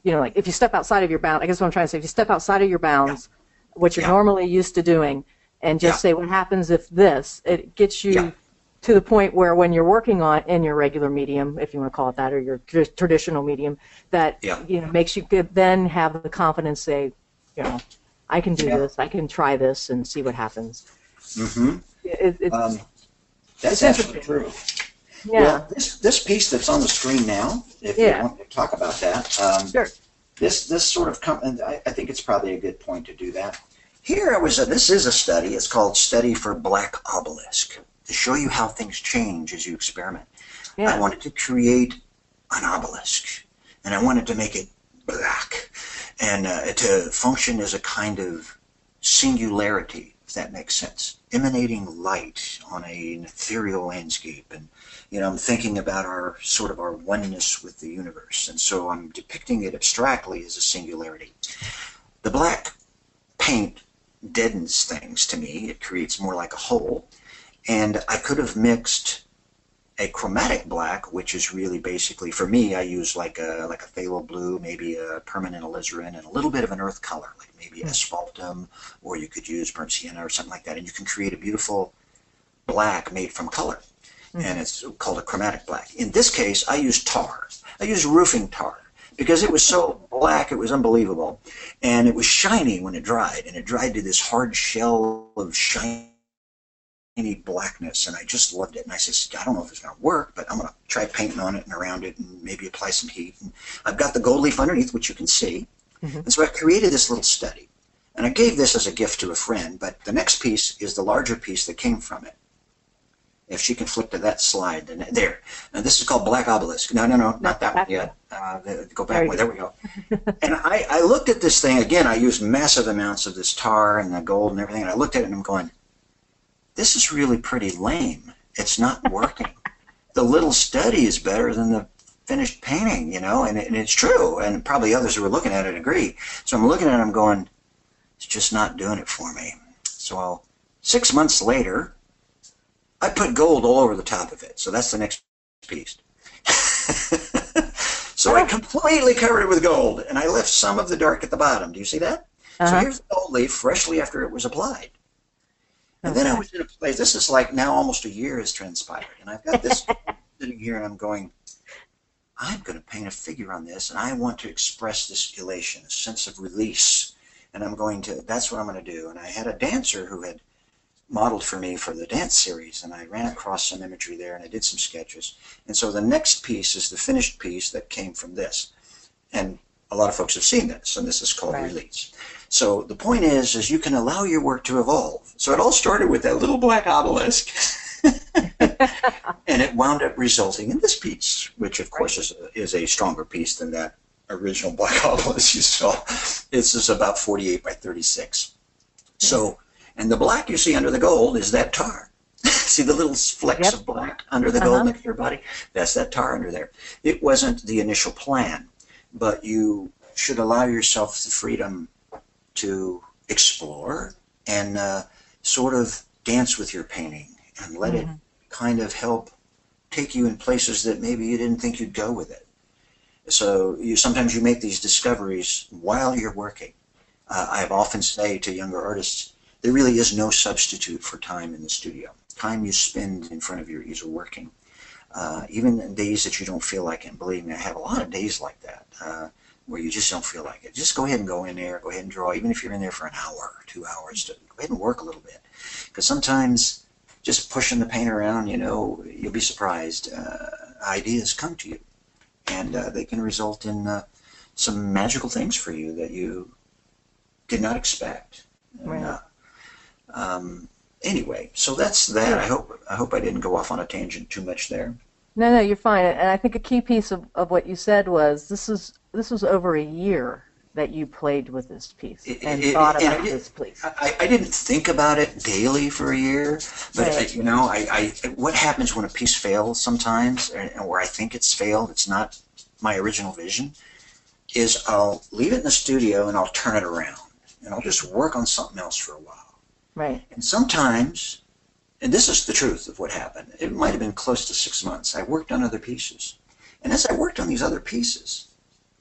you know, like if you step outside of your bounds, I guess what I'm trying to say, if you step outside of your bounds, yeah. what you're yeah. normally used to doing, and just yeah. say, what happens if this, it gets you yeah. to the point where when you're working on in your regular medium, if you want to call it that, or your tr- traditional medium, that, yeah. you know, makes you could then have the confidence say, you know, I can do yeah. this, I can try this and see what happens. Mm-hmm. It, it, um, that's it's absolutely true. Yeah. Well, this this piece that's on the screen now, if yeah. you want to talk about that, um, sure. This this sort of com- and I, I think it's probably a good point to do that. Here I was. A, this is a study. It's called Study for Black Obelisk, to show you how things change as you experiment. Yeah. I wanted to create an obelisk, and I wanted to make it black, and uh, to function as a kind of singularity, if that makes sense, emanating light on a, an ethereal landscape. And you know, I'm thinking about our sort of our oneness with the universe, and so I'm depicting it abstractly as a singularity. The black paint deadens things to me. It creates more like a whole, and I could have mixed a chromatic black, which is really basically, for me, I use like a like a phthalo blue, maybe a permanent alizarin, and a little bit of an earth color, like maybe asphaltum, or you could use burnt sienna or something like that, and you can create a beautiful black made from color. And it's called a chromatic black. In this case, I used tar. I used roofing tar because it was so black, it was unbelievable. And it was shiny when it dried, and it dried to this hard shell of shiny blackness, and I just loved it. And I said, I don't know if it's going to work, but I'm going to try painting on it and around it and maybe apply some heat. And I've got the gold leaf underneath, which you can see. Mm-hmm. And so I created this little study. And I gave this as a gift to a friend, but the next piece is the larger piece that came from it. If she can flip to that slide, then there. Now this is called Black Obelisk. No, no, no, not that one yet. Uh, go back there one. There we go. And I, I looked at this thing again. I used massive amounts of this tar and the gold and everything. And I looked at it and I'm going, this is really pretty lame. It's not working. The little study is better than the finished painting, you know, and, it, and it's true. And probably others who are looking at it agree. So I'm looking at it and I'm going, it's just not doing it for me. So I'll, six months later, I put gold all over the top of it, so that's the next piece. So I completely covered it with gold, and I left some of the dark at the bottom. Do you see that? Uh-huh. So here's the gold leaf freshly after it was applied. And okay. Then I was in a place, this is like now almost a year has transpired, and I've got this sitting here, and I'm going, I'm going to paint a figure on this, and I want to express this elation, a sense of release, and I'm going to, that's what I'm going to do. And I had a dancer who had modeled for me for the dance series, and I ran across some imagery there, and I did some sketches. And so the next piece is the finished piece that came from this. And a lot of folks have seen this, and this is called right. Release. So the point is, is you can allow your work to evolve. So it all started with that little black obelisk, and it wound up resulting in this piece, which of course is a, is a stronger piece than that original black obelisk you saw. This is about forty-eight by thirty-six. So and the black you see under the gold is that tar. See the little flecks yep. of black under the gold uh-huh. next to your body? That's that tar under there. It wasn't the initial plan, but you should allow yourself the freedom to explore and uh, sort of dance with your painting and let mm-hmm. it kind of help take you in places that maybe you didn't think you'd go with it. So you sometimes you make these discoveries while you're working. Uh, I often say to younger artists, there really is no substitute for time in the studio. Time you spend in front of your easel working. Uh, even in days that you don't feel like it. And believe me, I have a lot of days like that uh, where you just don't feel like it. Just go ahead and go in there, go ahead and draw, even if you're in there for an hour or two hours, to go ahead and work a little bit. Because sometimes just pushing the paint around, you know, you'll be surprised. Uh, ideas come to you, and uh, they can result in uh, some magical things for you that you did not expect. Right. And, uh, Um, anyway, so that's that. I hope I hope I didn't go off on a tangent too much there. No, no, you're fine. And I think a key piece of, of what you said was this is this was over a year that you played with this piece it, and it, thought it, about it, this piece. I, I didn't think about it daily for a year, but right. I, you know, I, I what happens when a piece fails sometimes, or where I think it's failed, it's not my original vision, is I'll leave it in the studio and I'll turn it around and I'll just work on something else for a while. Right. And sometimes, and this is the truth of what happened, it might have been close to six months, I worked on other pieces. And as I worked on these other pieces,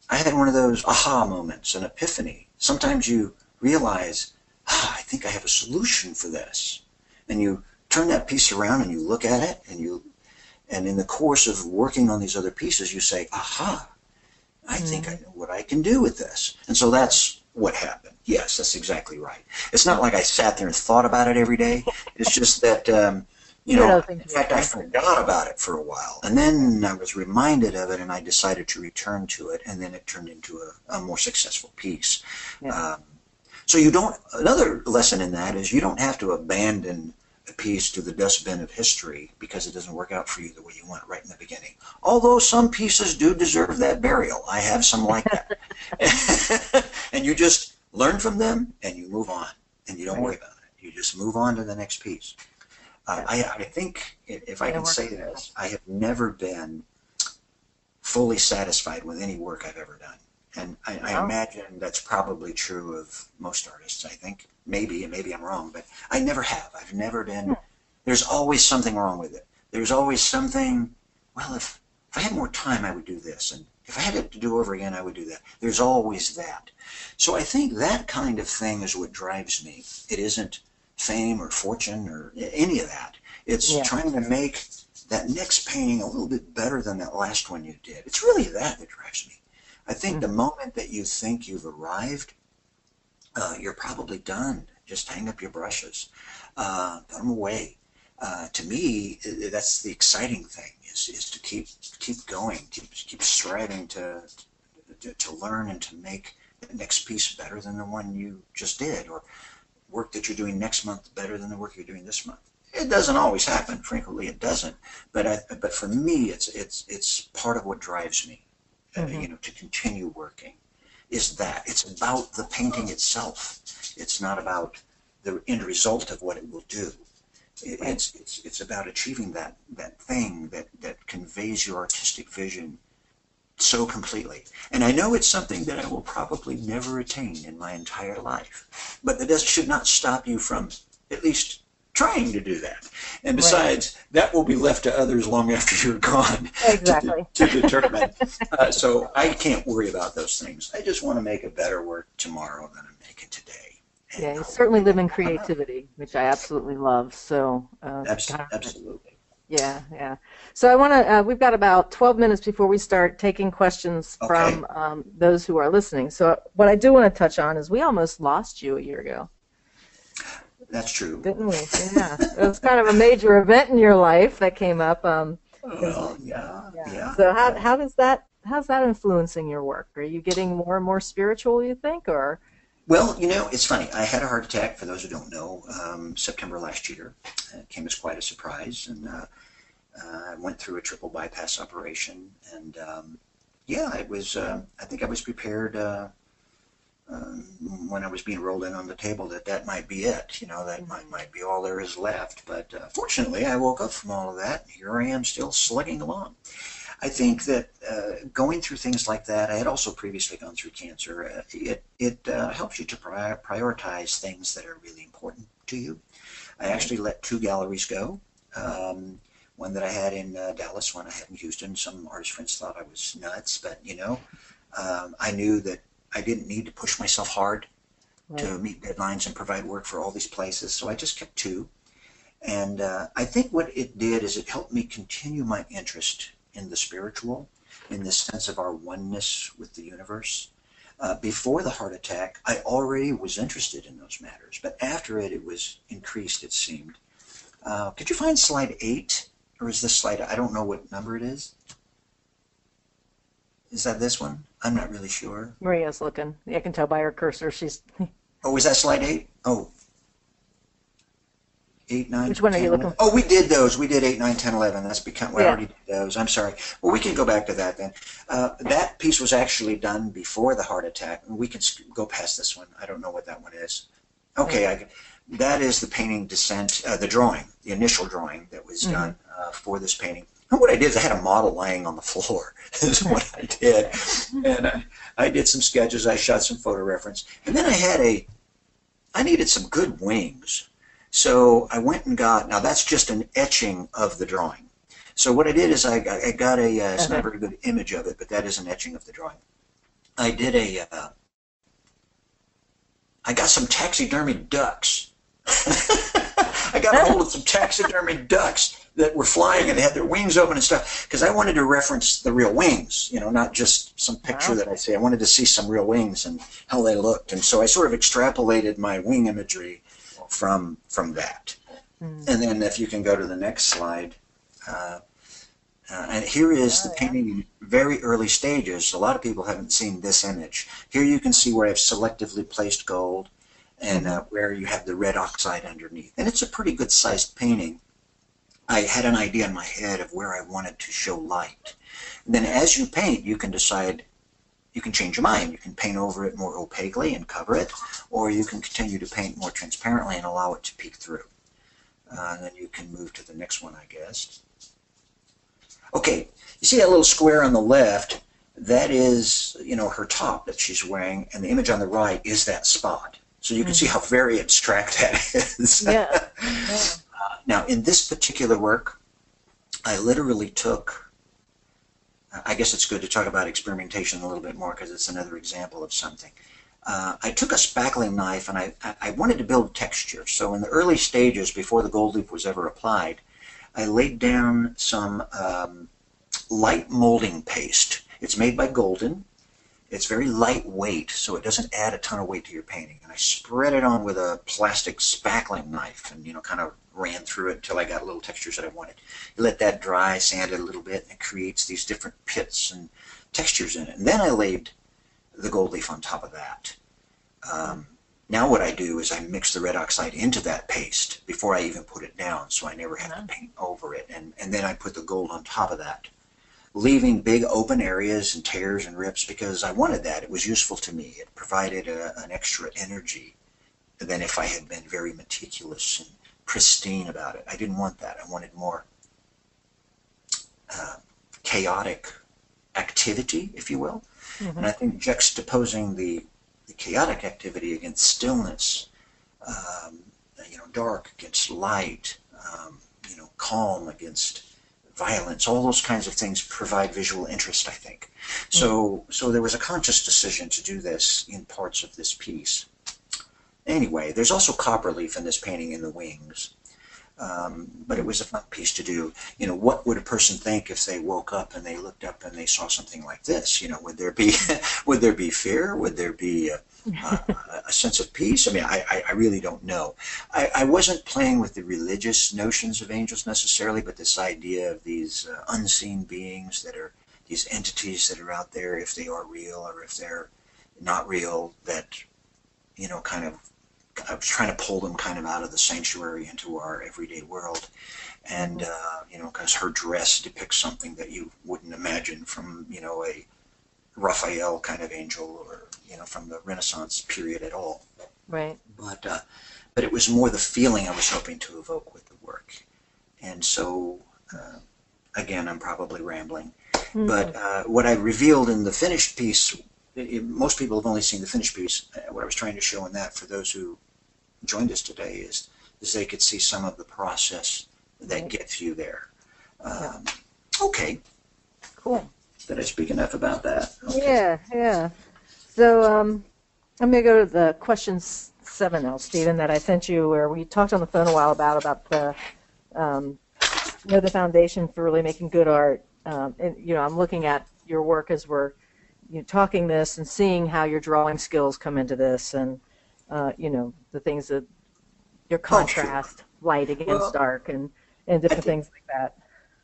I had one of those aha moments, an epiphany. Sometimes you realize, ah, I think I have a solution for this. And you turn that piece around and you look at it, and you, and in the course of working on these other pieces, you say, aha, I mm-hmm. think I know what I can do with this. And so that's what happened. Yes, that's exactly right. It's not like I sat there and thought about it every day. It's just that, um, you know, in fact, I forgot about it for a while. And then I was reminded of it, and I decided to return to it, and then it turned into a, a more successful piece. Yeah. Um, so you don't, another lesson in that is you don't have to abandon a piece to the dustbin of history because it doesn't work out for you the way you want it right in the beginning. Although some pieces do deserve that burial. I have some like that. And you just learn from them, and you move on, and you don't worry about it. You just move on to the next piece. Uh, I, I think, if I can say this, I have never been fully satisfied with any work I've ever done. And I, I imagine that's probably true of most artists, I think. Maybe, and maybe I'm wrong, but I never have. I've never been, there's always something wrong with it. There's always something, well, if, if I had more time, I would do this. And if I had it to do over again, I would do that. There's always that. So I think that kind of thing is what drives me. It isn't fame or fortune or any of that. It's yeah. trying to make that next painting a little bit better than that last one you did. It's really that that drives me. I think mm-hmm. the moment that you think you've arrived, uh, you're probably done. Just hang up your brushes, uh, put them away. Uh, to me, that's the exciting thing: is is to keep keep going, keep keep striving to to, to learn and to make the next piece better than the one you just did, or work that you're doing next month better than the work you're doing this month. It doesn't always happen. Frequently, it doesn't. But I, but for me, it's it's it's part of what drives me. Mm-hmm. uh, you know, to continue working, is that it's about the painting itself. It's not about the end result of what it will do. It, right. It's it's it's about achieving that that thing that that conveys your artistic vision so completely. And I know it's something that I will probably never attain in my entire life, but that does, should not stop you from at least trying to do that. And besides, right. that will be left to others long after you're gone. Exactly. to, to determine. uh, so I can't worry about those things. I just want to make a better work tomorrow than I'm making today. And yeah, you certainly live in creativity, which I absolutely love. So uh, absolutely. absolutely. Yeah, yeah. So I want to, uh, we've got about twelve minutes before we start taking questions okay. from um, those who are listening. So what I do want to touch on is we almost lost you a year ago. That's true. Didn't we? Yeah. It was kind of a major event in your life that came up. Um, well, yeah, yeah. yeah. So how how does that, how's that influencing your work? Are you getting more and more spiritual, you think, or? Well, you know, it's funny. I had a heart attack, for those who don't know, um, September last year. It came as quite a surprise, and uh, uh, I went through a triple bypass operation, and um, yeah, it was. Uh, I think I was prepared uh, uh, when I was being rolled in on the table that that might be it. You know, that might might be all there is left. But uh, fortunately, I woke up from all of that, and here I am, still slugging along. I think that uh, going through things like that, I had also previously gone through cancer, uh, it, it uh, helps you to pri prioritize things that are really important to you. I actually let two galleries go, um, one that I had in uh, Dallas, one I had in Houston. Some artist friends thought I was nuts, but, you know, um, I knew that I didn't need to push myself hard right. to meet deadlines and provide work for all these places, so I just kept two. And uh, I think what it did is it helped me continue my interest in the spiritual, in this sense of our oneness with the universe. Uh, before the heart attack, I already was interested in those matters, but after it, it was increased, it seemed. Uh, could you find slide eight, or is this slide, I don't know what number it is. Is that this one? I'm not really sure. Maria's looking. I can tell by her cursor. She's. Oh, is that slide eight? Oh. Eight, nine, Which one ten, are you looking for? Oh, we did those. We did eight, nine, ten, eleven. That's become. We yeah. already did those. I'm sorry. Well, we can go back to that then. Uh, that piece was actually done before the heart attack. We can go past this one. I don't know what that one is. Okay, I, that is the painting Descent, uh, the drawing, the initial drawing that was mm-hmm. done uh, for this painting. And what I did is I had a model laying on the floor. Is what I did, and I, I did some sketches. I shot some photo reference, and then I had a. I needed some good wings. So I went and got, now that's just an etching of the drawing. So what I did is I, I got a, uh, it's not a very good image of it, but that is an etching of the drawing. I did a, uh, I got some taxidermy ducks. I got a hold of some taxidermy ducks that were flying and they had their wings open and stuff because I wanted to reference the real wings, you know, not just some picture Wow. that I see. I wanted to see some real wings and how they looked. And so I sort of extrapolated my wing imagery from from that. Mm. And then if you can go to the next slide. Uh, uh, and here is Oh, the yeah. painting in very early stages. A lot of people haven't seen this image. Here you can see where I've selectively placed gold and uh, where you have the red oxide underneath. And it's a pretty good sized painting. I had an idea in my head of where I wanted to show light. And then as you paint, you can decide, you can change your mind. You can paint over it more opaquely and cover it, or you can continue to paint more transparently and allow it to peek through. Uh, and then you can move to the next one, I guess. Okay, you see that little square on the left? That is, you know, her top that she's wearing, and the image on the right is that spot. So you can see how very abstract that is. Yeah. Yeah. Uh, now, in this particular work, I literally took, I guess it's good to talk about experimentation a little bit more because it's another example of something. Uh, I took a spackling knife and I, I wanted to build texture. So in the early stages, before the gold leaf was ever applied, I laid down some um, light molding paste. It's made by Golden. It's very lightweight, so it doesn't add a ton of weight to your painting. And I spread it on with a plastic spackling knife and, you know, kind of ran through it until I got little textures that I wanted. You let that dry, sand it a little bit, and it creates these different pits and textures in it. And then I laid the gold leaf on top of that. Um, now what I do is I mix the red oxide into that paste before I even put it down, so I never have to paint over it. And, and then I put the gold on top of that, leaving big open areas and tears and rips because I wanted that. It was useful to me. It provided a, an extra energy than if I had been very meticulous and pristine about it. I didn't want that. I wanted more uh, chaotic activity, if you will. Mm-hmm. And I think juxtaposing the, the chaotic activity against stillness, um, you know, dark against light, um, you know, calm against violence, all those kinds of things provide visual interest, I think. So, so there was a conscious decision to do this in parts of this piece. Anyway, there's also copper leaf in this painting in the wings. Um, but it was a fun piece to do. You know, what would a person think if they woke up and they looked up and they saw something like this? You know, would there be, would there be fear? Would there be a, a, a sense of peace? I mean, I, I really don't know. I, I wasn't playing with the religious notions of angels necessarily, but this idea of these uh, unseen beings that are, these entities that are out there, if they are real or if they're not real, that, you know, kind of, I was trying to pull them kind of out of the sanctuary into our everyday world. And, uh, you know, because her dress depicts something that you wouldn't imagine from, you know, a Raphael kind of angel or, you know, from the Renaissance period at all. Right. But, uh, but it was more the feeling I was hoping to evoke with the work. And so, uh, again, I'm probably rambling. Mm-hmm. But uh, what I revealed in the finished piece, it, most people have only seen the finished piece. What I was trying to show in that for those who joined us today is, is they could see some of the process that right. gets you there. Um, yeah. Okay. Cool. Did I speak enough about that? Okay. Yeah, yeah. So um, I'm going to go to the question seven now, Stephen, that I sent you where we talked on the phone a while about, about the, um, you know, the foundation for really making good art. Um, and, you know, I'm looking at your work as we're you know, talking this and seeing how your drawing skills come into this and, uh, you know, the things that your contrast, oh, sure. light against well, dark and, and different think, things like that.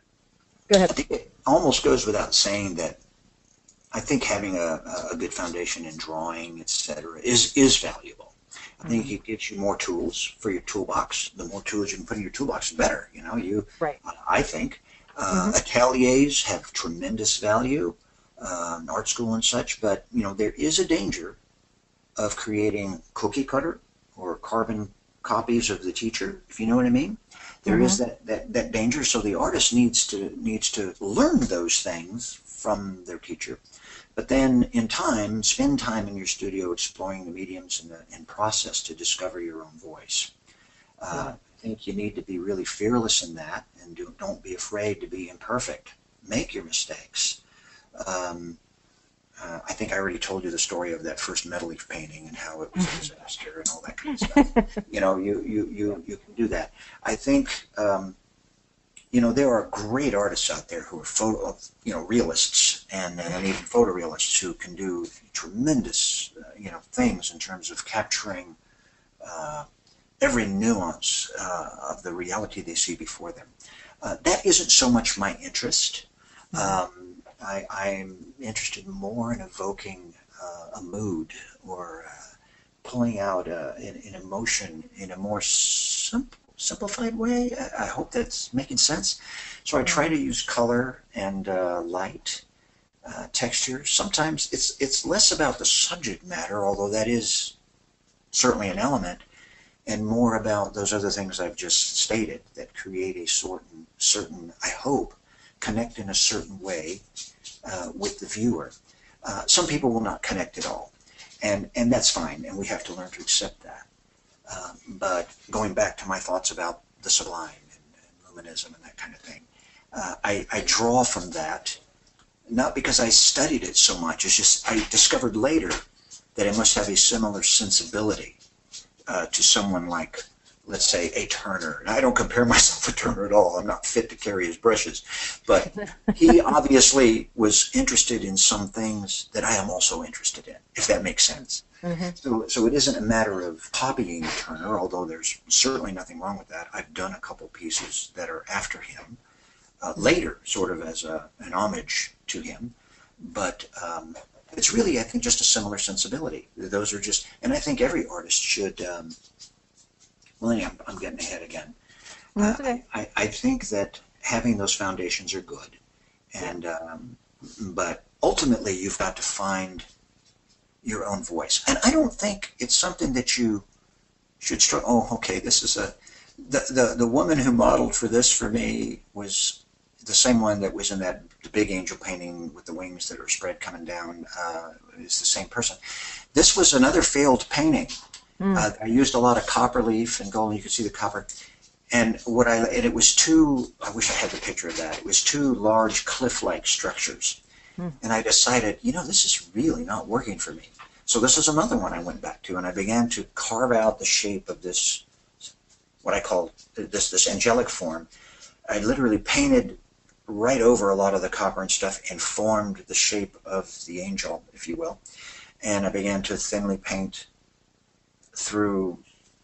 Go ahead. I think it almost goes without saying that I think having a, a good foundation in drawing, et cetera, is, is valuable. I think mm-hmm. it gives you more tools for your toolbox. The more tools you can put in your toolbox, the better. You know, you, right. I think. Uh, mm-hmm. Ateliers have tremendous value, uh, in art school and such, but, you know, there is a danger of creating cookie cutter or carbon copies of the teacher, if you know what I mean. There mm-hmm. is that, that, that danger, so the artist needs to needs to learn those things from their teacher, but then in time, spend time in your studio exploring the mediums and the and process to discover your own voice. Uh, yeah. I think you need to be really fearless in that, and do, don't be afraid to be imperfect. Make your mistakes. Um, Uh, I think I already told you the story of that first metal leaf painting and how it was a disaster and all that kind of stuff. You know, you, you, you, you can do that. I think, um, you know, there are great artists out there who are photo, you know, realists and, and even photorealists who can do tremendous, uh, you know, things in terms of capturing uh, every nuance uh, of the reality they see before them. Uh, that isn't so much my interest. Um, I, I'm interested more in evoking uh, a mood or uh, pulling out uh, an, an emotion in a more simple, simplified way. I, I hope that's making sense. So I try to use color and uh, light, uh, texture. Sometimes it's it's less about the subject matter, although that is certainly an element, and more about those other things I've just stated that create a certain, certain I hope, connect in a certain way uh, with the viewer. Uh, some people will not connect at all, and, and that's fine, and we have to learn to accept that. Um, but going back to my thoughts about the sublime and, and luminism and that kind of thing, uh, I, I draw from that, not because I studied it so much, it's just I discovered later that I must have a similar sensibility uh, to someone like, let's say, a Turner. And I don't compare myself to Turner at all. I'm not fit to carry his brushes. But he obviously was interested in some things that I am also interested in, if that makes sense. Mm-hmm. So, so it isn't a matter of copying Turner, although there's certainly nothing wrong with that. I've done a couple pieces that are after him, uh, later, sort of as a, an homage to him. But um, it's really, I think, just a similar sensibility. Those are just, and I think every artist should, um, well, anyway, I'm, I'm getting ahead again. Uh, okay. I, I think that having those foundations are good. And, um, but ultimately you've got to find your own voice. And I don't think it's something that you should struggle. Oh, okay, this is a, the, the, the woman who modeled for this for me was the same one that was in that the big angel painting with the wings that are spread coming down. Uh, it's the same person. This was another failed painting. Mm. Uh, I used a lot of copper leaf and gold. You could see the copper. And what I, and it was two, I wish I had the picture of that. It was two large cliff-like structures. Mm. And I decided, you know, this is really not working for me. So this is another one I went back to, and I began to carve out the shape of this, what I call this, this angelic form. I literally painted right over a lot of the copper and stuff and formed the shape of the angel, if you will. And I began to thinly paint through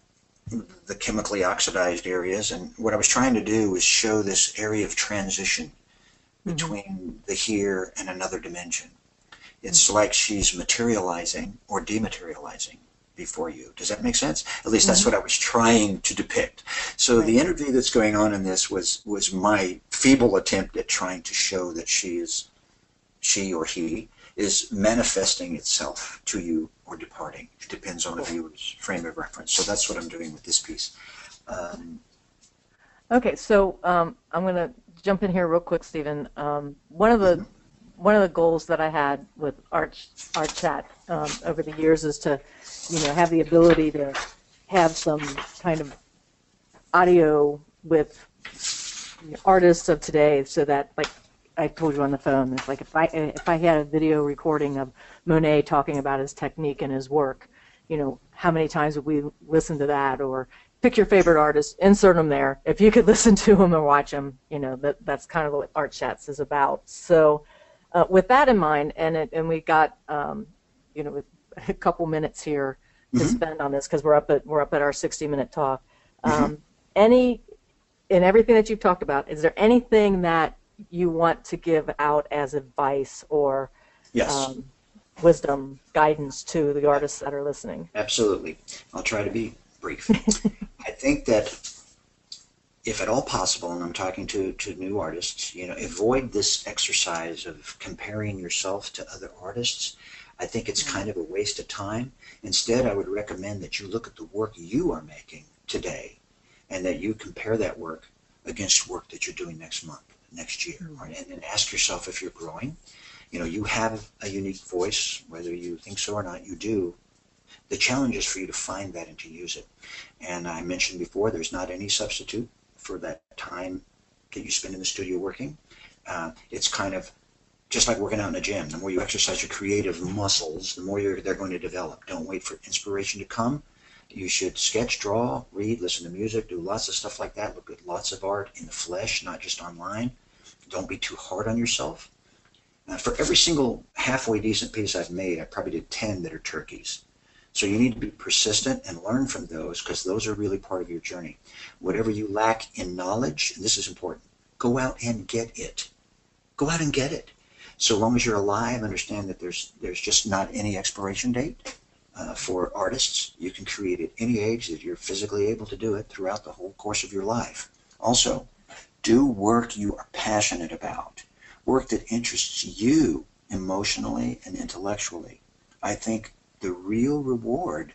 the chemically oxidized areas. And what I was trying to do was show this area of transition between mm-hmm. the here and another dimension. It's mm-hmm. like she's materializing or dematerializing before you. Does that make sense? At least that's mm-hmm. what I was trying to depict. So right. The interview that's going on in this was was my feeble attempt at trying to show that she is, she or he is manifesting itself to you or departing. It depends on the viewer's frame of reference. So that's what I'm doing with this piece. Um, okay, so um, I'm going to jump in here real quick, Stephen. Um, one of the mm-hmm. one of the goals that I had with Art Art Chat um, over the years is to, you know, have the ability to have some kind of audio with artists of today, so that, like I told you on the phone, it's like if I if I had a video recording of Monet talking about his technique and his work, you know, how many times would we listen to that? Or pick your favorite artist, insert them there. If you could listen to them or watch them, you know, that that's kind of what Art Chats is about. So uh, with that in mind, and it, and we got um, you know, a couple minutes here to mm-hmm. spend on this because we're up at we're up at our sixty minute talk. Um, mm-hmm. Any in everything that you've talked about, is there anything that you want to give out as advice or yes. um, wisdom, guidance to the artists that are listening? Absolutely. I'll try to be brief. I think that if at all possible, and I'm talking to, to new artists, you know, avoid this exercise of comparing yourself to other artists. I think it's kind of a waste of time. Instead, I would recommend that you look at the work you are making today and that you compare that work against work that you're doing next month, next year, mm-hmm. right? And then ask yourself if you're growing. You know, you have a unique voice, whether you think so or not, you do. The challenge is for you to find that and to use it. And I mentioned before, there's not any substitute for that time that you spend in the studio working. Uh, it's kind of just like working out in a gym. The more you exercise your creative muscles, the more you're, they're going to develop. Don't wait for inspiration to come. You should sketch, draw, read, listen to music, do lots of stuff like that. Look at lots of art in the flesh, not just online. Don't be too hard on yourself. Uh, for every single halfway decent piece I've made, I probably did ten that are turkeys. So you need to be persistent and learn from those, because those are really part of your journey. Whatever you lack in knowledge, and this is important, go out and get it. Go out and get it. So long as you're alive, understand that there's there's just not any expiration date uh, for artists. You can create at any age that you're physically able to do it throughout the whole course of your life. Also, do work you are passionate about, work that interests you emotionally and intellectually. I think the real reward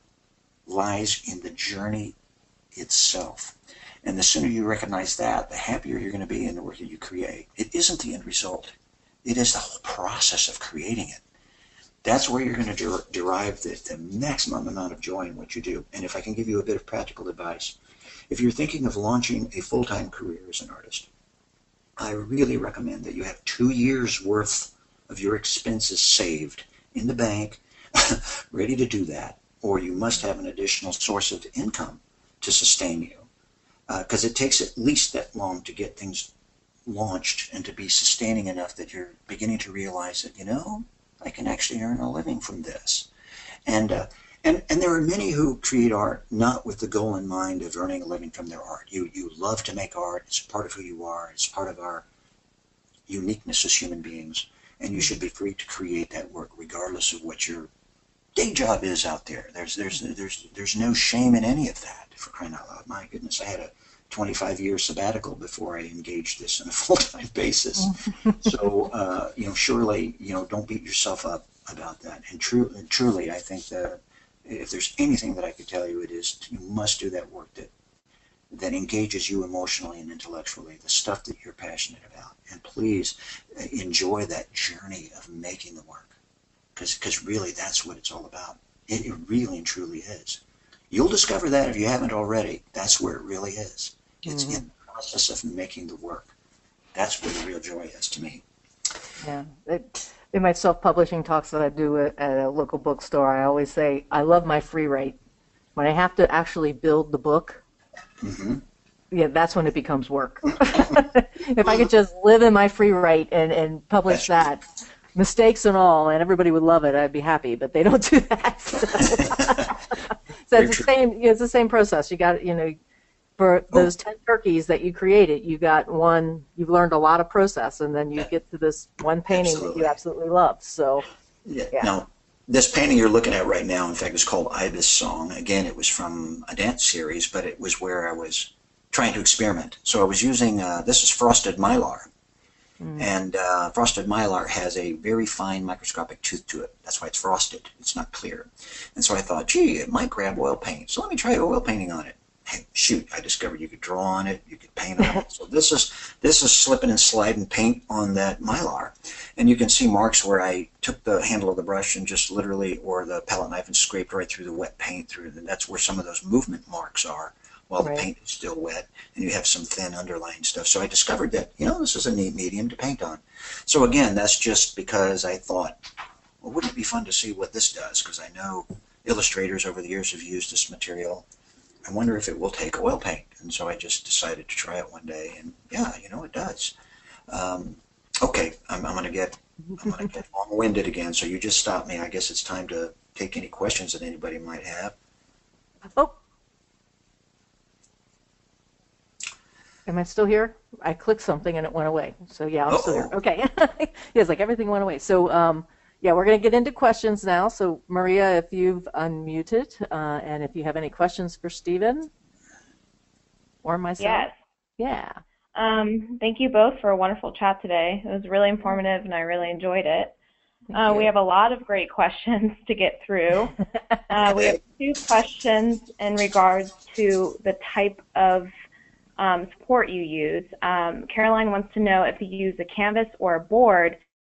lies in the journey itself. And the sooner you recognize that, the happier you're going to be in the work that you create. It isn't the end result. It is the whole process of creating it. That's where you're going to der- derive the, the maximum amount of joy in what you do. And if I can give you a bit of practical advice, if you're thinking of launching a full-time career as an artist, I really recommend that you have two years worth of your expenses saved in the bank, ready to do that, or you must have an additional source of income to sustain you. Because uh, it takes at least that long to get things launched and to be sustaining enough that you're beginning to realize that, you know, I can actually earn a living from this. And uh, and and there are many who create art not with the goal in mind of earning a living from their art. You you love to make art. It's part of who you are. It's part of our uniqueness as human beings. And you should be free to create that work regardless of what your day job is out there. There's there's there's there's no shame in any of that, for crying out loud. My goodness, I had a twenty-five year sabbatical before I engaged this on a full-time basis. So, uh, you know, surely, you know, don't beat yourself up about that. And, true, and truly, I think that if there's anything that I could tell you, it is you must do that work that that engages you emotionally and intellectually, the stuff that you're passionate about. And please uh, enjoy that journey of making the work, because because really that's what it's all about. It, it really and truly is. You'll discover that if you haven't already. That's where it really is. It's mm-hmm. in the process of making the work. That's where the real joy is to me. Yeah. It, in my self-publishing talks that I do at, at a local bookstore, I always say, I love my free write. When I have to actually build the book, mm-hmm. yeah, that's when it becomes work. If I could just live in my free write and, and publish that's that, true. Mistakes and all, and everybody would love it, I'd be happy, but they don't do that. So, so it's the same, it's the same process. You got, you know, for those ten turkeys that you created, you got one, you've learned a lot of process, and then you get to this one painting absolutely. That you absolutely love. So, yeah. yeah. Now, this painting you're looking at right now, in fact, is called Ibis Song. Again, it was from a dance series, but it was where I was trying to experiment. So I was using, uh, this is frosted mylar. Mm. And uh, frosted mylar has a very fine microscopic tooth to it. That's why it's frosted. It's not clear. And so I thought, gee, it might grab oil paint. So let me try oil painting on it. Hey, shoot, I discovered you could draw on it, you could paint on it. So this is this is slipping and sliding paint on that mylar. And you can see marks where I took the handle of the brush and just literally, or the palette knife, and scraped right through the wet paint through. And that's where some of those movement marks are while right. the paint is still wet. And you have some thin underlying stuff. So I discovered that, you know, this is a neat medium to paint on. So again, that's just because I thought, well, wouldn't it be fun to see what this does? Because I know illustrators over the years have used this material. I wonder if it will take oil paint. And so I just decided to try it one day, and yeah, you know, it does. Um, okay, I'm, I'm going to get I'm going to get long-winded again, so you just stop me. I guess it's time to take any questions that anybody might have. Oh. Am I still here? I clicked something and it went away. So yeah, I'm Uh-oh. still here. Okay. Yeah, it's like everything went away. So um, yeah, we're going to get into questions now. So Maria, if you've unmuted, uh, and if you have any questions for Stephen or myself. Yes. Yeah. Um, thank you both for a wonderful chat today. It was really informative, and I really enjoyed it. Uh, we have a lot of great questions to get through. Uh, we have two questions in regards to the type of um, support you use. Um, Caroline wants to know if you use a canvas or a board.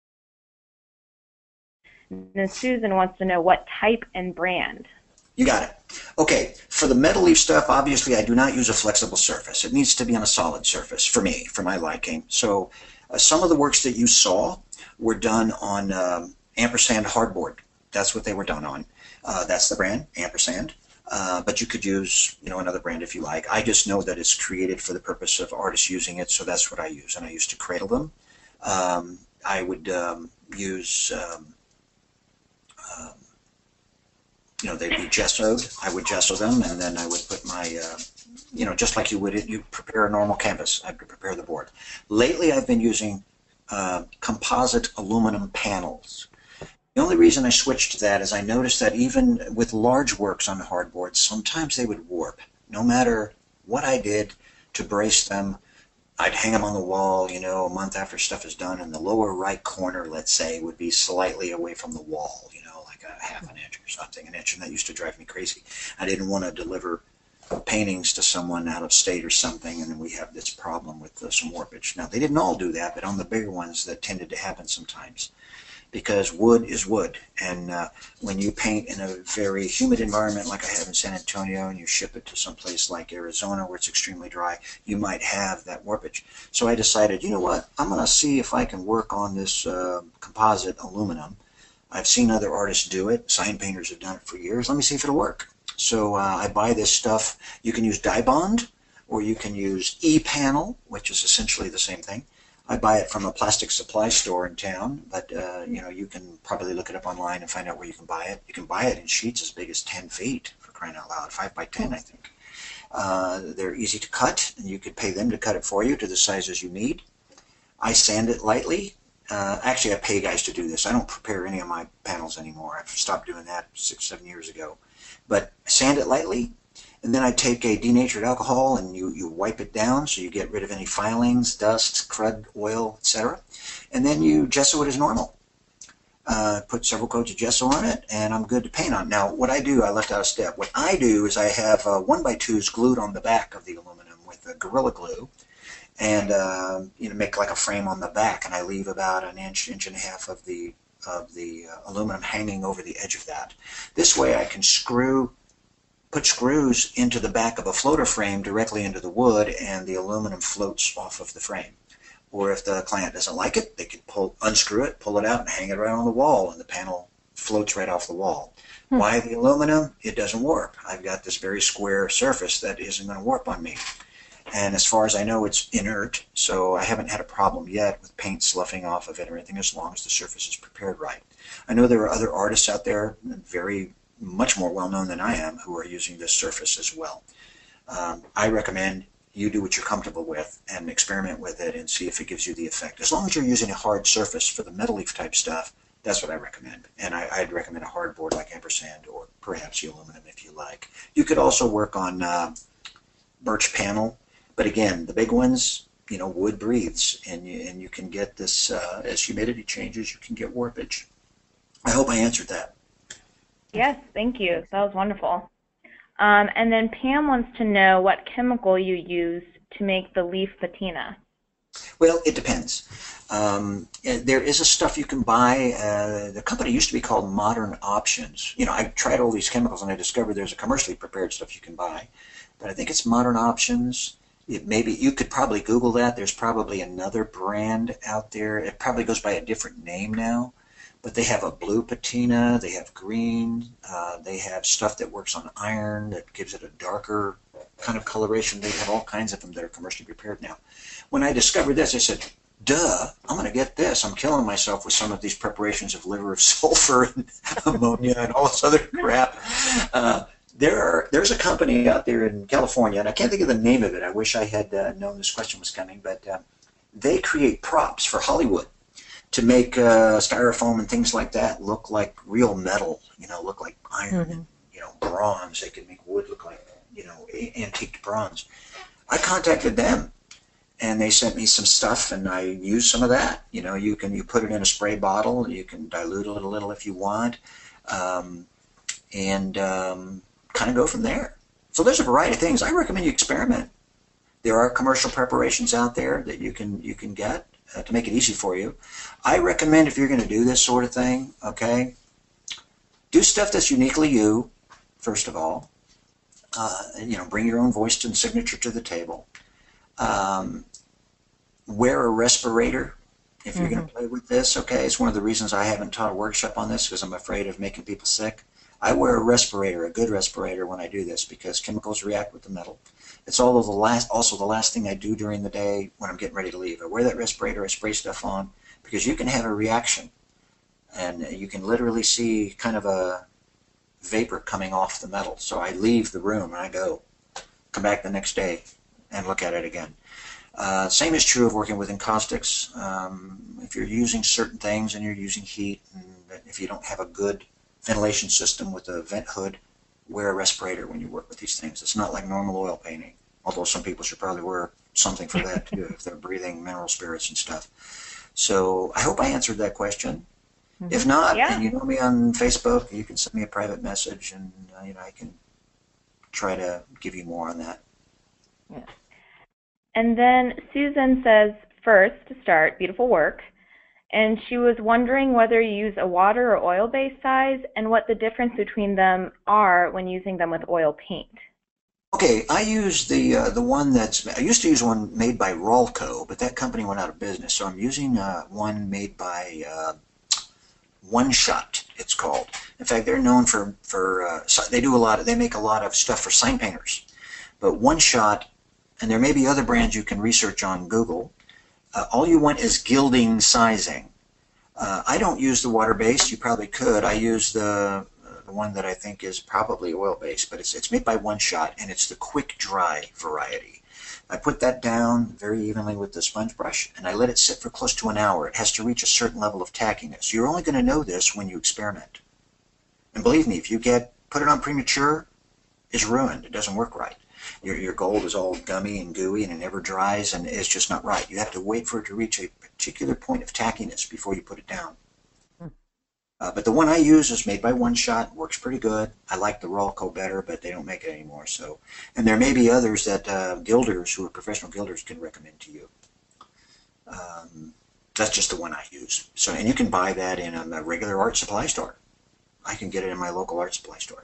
And then Susan wants to know what type and brand. You got it. Okay, for the metal leaf stuff, obviously I do not use a flexible surface. It needs to be on a solid surface for me, for my liking. So uh, some of the works that you saw were done on um, ampersand hardboard. That's what they were done on. Uh, that's the brand, ampersand. Uh, but you could use, you know, another brand if you like. I just know that it's created for the purpose of artists using it, so that's what I use. And I used to cradle them. Um, I would um, use, um, um, you know, they'd be gessoed. I would gesso them, and then I would put my, uh, you know, just like you would, you prepare a normal canvas. I would prepare the board. Lately, I've been using uh, composite aluminum panels. The only reason I switched to that is I noticed that even with large works on hardboard, sometimes they would warp. No matter what I did to brace them, I'd hang them on the wall, you know, a month after stuff is done, and the lower right corner, let's say, would be slightly away from the wall, you know, like a half an inch or something, an inch, and that used to drive me crazy. I didn't want to deliver paintings to someone out of state or something, and then we have this problem with uh, some warpage. Now, they didn't all do that, but on the bigger ones, that tended to happen sometimes. Because wood is wood, and uh, when you paint in a very humid environment like I have in San Antonio, and you ship it to some place like Arizona where it's extremely dry, you might have that warpage. So I decided, you know what, I'm going to see if I can work on this uh, composite aluminum. I've seen other artists do it. Sign painters have done it for years. Let me see if it'll work. So uh, I buy this stuff. You can use Dibond, or you can use E-Panel, which is essentially the same thing. I buy it from a plastic supply store in town, but uh, you know, you can probably look it up online and find out where you can buy it. You can buy it in sheets as big as ten feet, for crying out loud, five by ten, I think. Uh, they're easy to cut, and you could pay them to cut it for you to the sizes you need. I sand it lightly. Uh, actually, I pay guys to do this. I don't prepare any of my panels anymore. I've stopped doing that six, seven years ago. But sand it lightly. And then I take a denatured alcohol and you, you wipe it down so you get rid of any filings, dust, crud, oil, et cetera. And then you gesso it as normal. Uh, put several coats of gesso on it, and I'm good to paint on. Now, what I do, I left out a step. What I do is I have uh, one by twos glued on the back of the aluminum with a Gorilla Glue, and uh, you know, make like a frame on the back, and I leave about an inch, inch and a half of the of the uh, aluminum hanging over the edge of that. This way, I can screw. Put screws into the back of a floater frame directly into the wood, and the aluminum floats off of the frame. Or if the client doesn't like it, they can pull, unscrew it, pull it out, and hang it right on the wall, and the panel floats right off the wall. Hmm. Why the aluminum? It doesn't warp. I've got this very square surface that isn't going to warp on me. And as far as I know, it's inert, so I haven't had a problem yet with paint sloughing off of it or anything, as long as the surface is prepared right. I know there are other artists out there, very much more well-known than I am, who are using this surface as well. Um, I recommend you do what you're comfortable with and experiment with it and see if it gives you the effect. As long as you're using a hard surface for the metal leaf type stuff, that's what I recommend. And I, I'd recommend a hard board like ampersand, or perhaps the aluminum if you like. You could also work on uh, birch panel, but again, the big ones, you know, wood breathes, and you, and you can get this, uh, as humidity changes, you can get warpage. I hope I answered that. Yes, thank you. That was wonderful. Um, and then Pam wants to know what chemical you use to make the leaf patina. Well, it depends. Um, there is a stuff you can buy. Uh, the company used to be called Modern Options. You know, I tried all these chemicals and I discovered there's a commercially prepared stuff you can buy. But I think it's Modern Options. It maybe you could probably Google that. There's probably another brand out there. It probably goes by a different name now. But they have a blue patina, they have green, uh, they have stuff that works on iron that gives it a darker kind of coloration. They have all kinds of them that are commercially prepared now. When I discovered this, I said, duh, I'm going to get this. I'm killing myself with some of these preparations of liver of sulfur and ammonia and all this other crap. Uh, there are, there's a company out there in California, and I can't think of the name of it. I wish I had uh, known this question was coming, but uh, they create props for Hollywood to make uh, styrofoam and things like that look like real metal, you know, look like iron mm-hmm. and, you know, bronze. They can make wood look like, you know, antiqued bronze. I contacted them, and they sent me some stuff, and I used some of that. You know, you can you put it in a spray bottle. You can dilute it a little if you want, um, and um, kind of go from there. So there's a variety of things. I recommend you experiment. There are commercial preparations out there that you can you can get uh, to make it easy for you. I recommend if you're going to do this sort of thing, okay, do stuff that's uniquely you, first of all. Uh, you know, bring your own voice and signature to the table. Um, wear a respirator If you're going to play with this, okay, it's one of the reasons I haven't taught a workshop on this because I'm afraid of making people sick. I wear a respirator, a good respirator, when I do this because chemicals react with the metal. It's all of the last, also the last thing I do during the day when I'm getting ready to leave. I wear that respirator, I spray stuff on because you can have a reaction, and you can literally see kind of a vapor coming off the metal. So I leave the room and I go, come back the next day and look at it again. Uh, same is true of working with encaustics. Um, if you're using certain things and you're using heat, and if you don't have a good ventilation system with a vent hood, wear a respirator when you work with these things. It's not like normal oil painting, although some people should probably wear something for that too if they're breathing mineral spirits and stuff. So I hope I answered that question. Mm-hmm. If not, yeah. and you know me on Facebook, you can send me a private message, and uh, you know I can try to give you more on that. Yeah. And then Susan says, first, to start, beautiful work. And she was wondering whether you use a water or oil-based size and what the difference between them are when using them with oil paint. Okay, I use the uh, the one that's, I used to use one made by Rawlco, but that company went out of business. So I'm using uh, one made by uh, One Shot, it's called. In fact, they're known for, for uh, they do a lot of, they make a lot of stuff for sign painters. But One Shot, and there may be other brands you can research on Google. Uh, all you want is gilding sizing. Uh, I don't use the water-based. You probably could. I use the the one that I think is probably oil-based, but it's it's made by One Shot, and it's the quick dry variety. I put that down very evenly with the sponge brush, and I let it sit for close to an hour. It has to reach a certain level of tackiness. You're only going to know this when you experiment. And believe me, if you get put it on premature, it's ruined. It doesn't work right. Your, your gold is all gummy and gooey and it never dries and it's just not right. You have to wait for it to reach a particular point of tackiness before you put it down. Hmm. Uh, but the one I use is made by One Shot, works pretty good. I like the Rawlco better, but they don't make it anymore. So, and there may be others that uh, gilders who are professional gilders can recommend to you. Um, that's just the one I use. So, and you can buy that in a regular art supply store. I can get it in my local art supply store.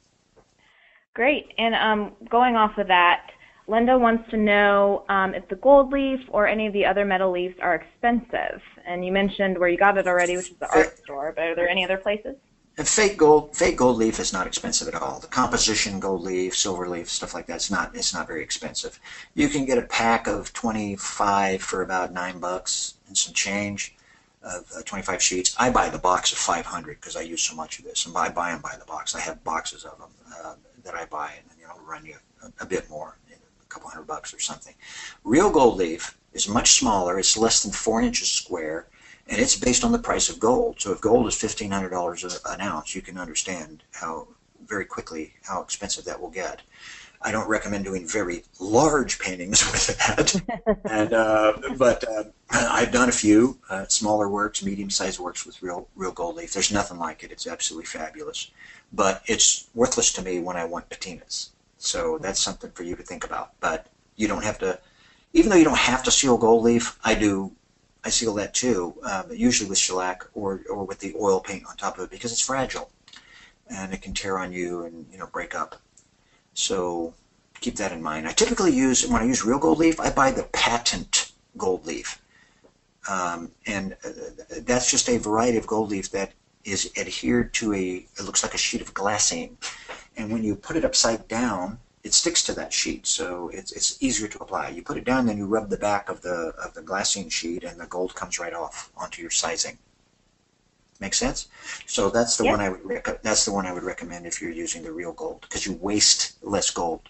Great. And um, going off of that, Linda wants to know um, if the gold leaf or any of the other metal leaves are expensive. And you mentioned where you got it already, which is the art store, but are there any other places? And fake gold, fake gold leaf is not expensive at all. The composition gold leaf, silver leaf, stuff like that, it's not, it's not very expensive. You can get a pack of twenty-five for about nine bucks and some change of uh, twenty-five sheets. I buy the box of five hundred because I use so much of this, and I buy them by the box. I have boxes of them. Uh, that I buy, and you know, run you a, a bit more, a couple hundred bucks or something. Real gold leaf is much smaller. It's less than four inches square, and it's based on the price of gold. So if gold is fifteen hundred dollars an ounce, you can understand how very quickly how expensive that will get. I don't recommend doing very large paintings with that, and uh, but uh, I've done a few uh, smaller works, medium-sized works with real real gold leaf. There's nothing like it. It's absolutely fabulous. But it's worthless to me when I want patinas. So that's something for you to think about. But you don't have to, even though you don't have to seal gold leaf, I do, I seal that too, uh, usually with shellac or, or with the oil paint on top of it because it's fragile and it can tear on you and, you know, break up. So keep that in mind. I typically use, when I use real gold leaf, I buy the patent gold leaf. Um, and uh, that's just a variety of gold leaf that is adhered to a, it looks like a sheet of glassine. And when you put it upside down, it sticks to that sheet, so it's, it's easier to apply. You put it down, then you rub the back of the, of the glassine sheet, and the gold comes right off onto your sizing. Make sense? So that's the Yep. one I would rec- that's the one I would recommend if you're using the real gold, because you waste less gold.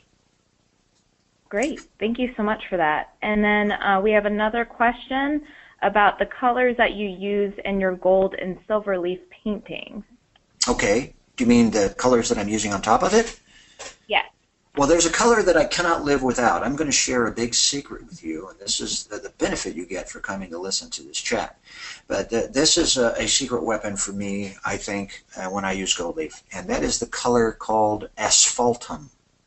Great. Thank you so much for that. And then uh, we have another question about the colors that you use in your gold and silver leaf paintings. Okay. Do you mean the colors that I'm using on top of it? Yes. Well, there's a color that I cannot live without. I'm going to share a big secret with you, and this is the, the benefit you get for coming to listen to this chat. But th this is a, a secret weapon for me, I think, uh, when I use gold leaf, and that is the color called asphaltum.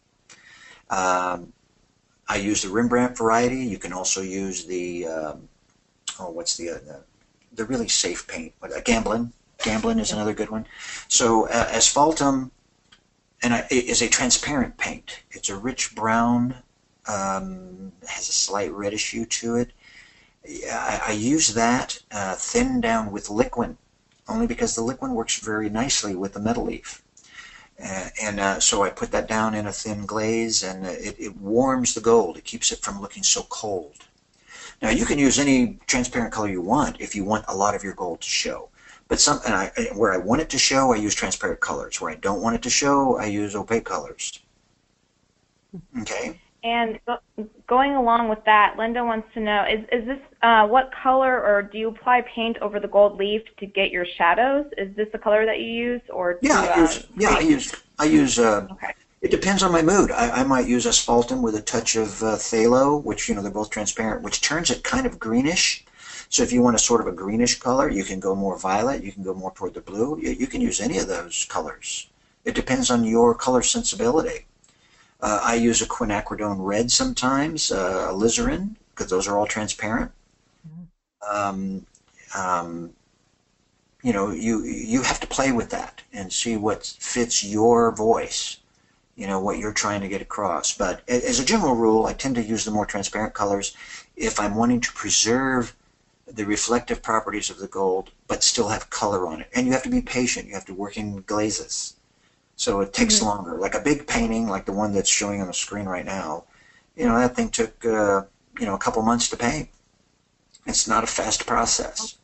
Um, I use the Rembrandt variety. You can also use the, um, oh, what's the, uh, the, the really safe paint, what, uh, Gamblin. Gamblin is another good one. So uh, asphaltum and I, is a transparent paint. It's a rich brown, um, has a slight reddish hue to it, Yeah, I, I use that uh, thinned down with liquid, only because the liquid works very nicely with the metal leaf. Uh, and uh, so I put that down in a thin glaze, and it, it warms the gold. It keeps it from looking so cold. Now you can use any transparent color you want if you want a lot of your gold to show. But some, and I, where I want it to show, I use transparent colors. Where I don't want it to show, I use opaque colors. Okay. And go, going along with that, Linda wants to know, is, is this, uh, what color, or do you apply paint over the gold leaf to get your shadows? Is this the color that you use, or to, Yeah, I use, uh, yeah, I use, I use, uh, okay. it depends on my mood. I, I might use asphaltum with a touch of uh, phthalo, which, you know, they're both transparent, which turns it kind of greenish. So if you want a sort of a greenish color, you can go more violet, you can go more toward the blue. You, you can use any of those colors. It depends on your color sensibility. Uh, I use a quinacridone red sometimes, uh, alizarin, because those are all transparent. Um, um, you know, you you have to play with that and see what fits your voice, you know, what you're trying to get across. But as a general rule, I tend to use the more transparent colors if I'm wanting to preserve the reflective properties of the gold, but still have color on it. And you have to be patient. You have to work in glazes. So it takes mm-hmm. longer. Like a big painting, like the one that's showing on the screen right now, you know, that thing took, uh, you know, a couple months to paint. It's not a fast process.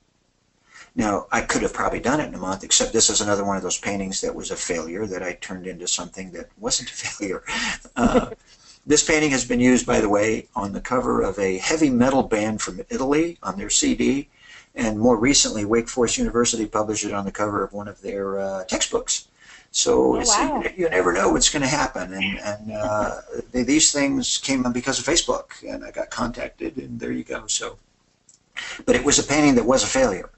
Now, I could have probably done it in a month, except this is another one of those paintings that was a failure that I turned into something that wasn't a failure. Uh, this painting has been used, by the way, on the cover of a heavy metal band from Italy on their C D, and more recently, Wake Forest University published it on the cover of one of their uh, textbooks. So oh, it's, wow. you, you never know what's going to happen, and, and uh, they, these things came up because of Facebook, and I got contacted, and there you go. So, but it was a painting that was a failure.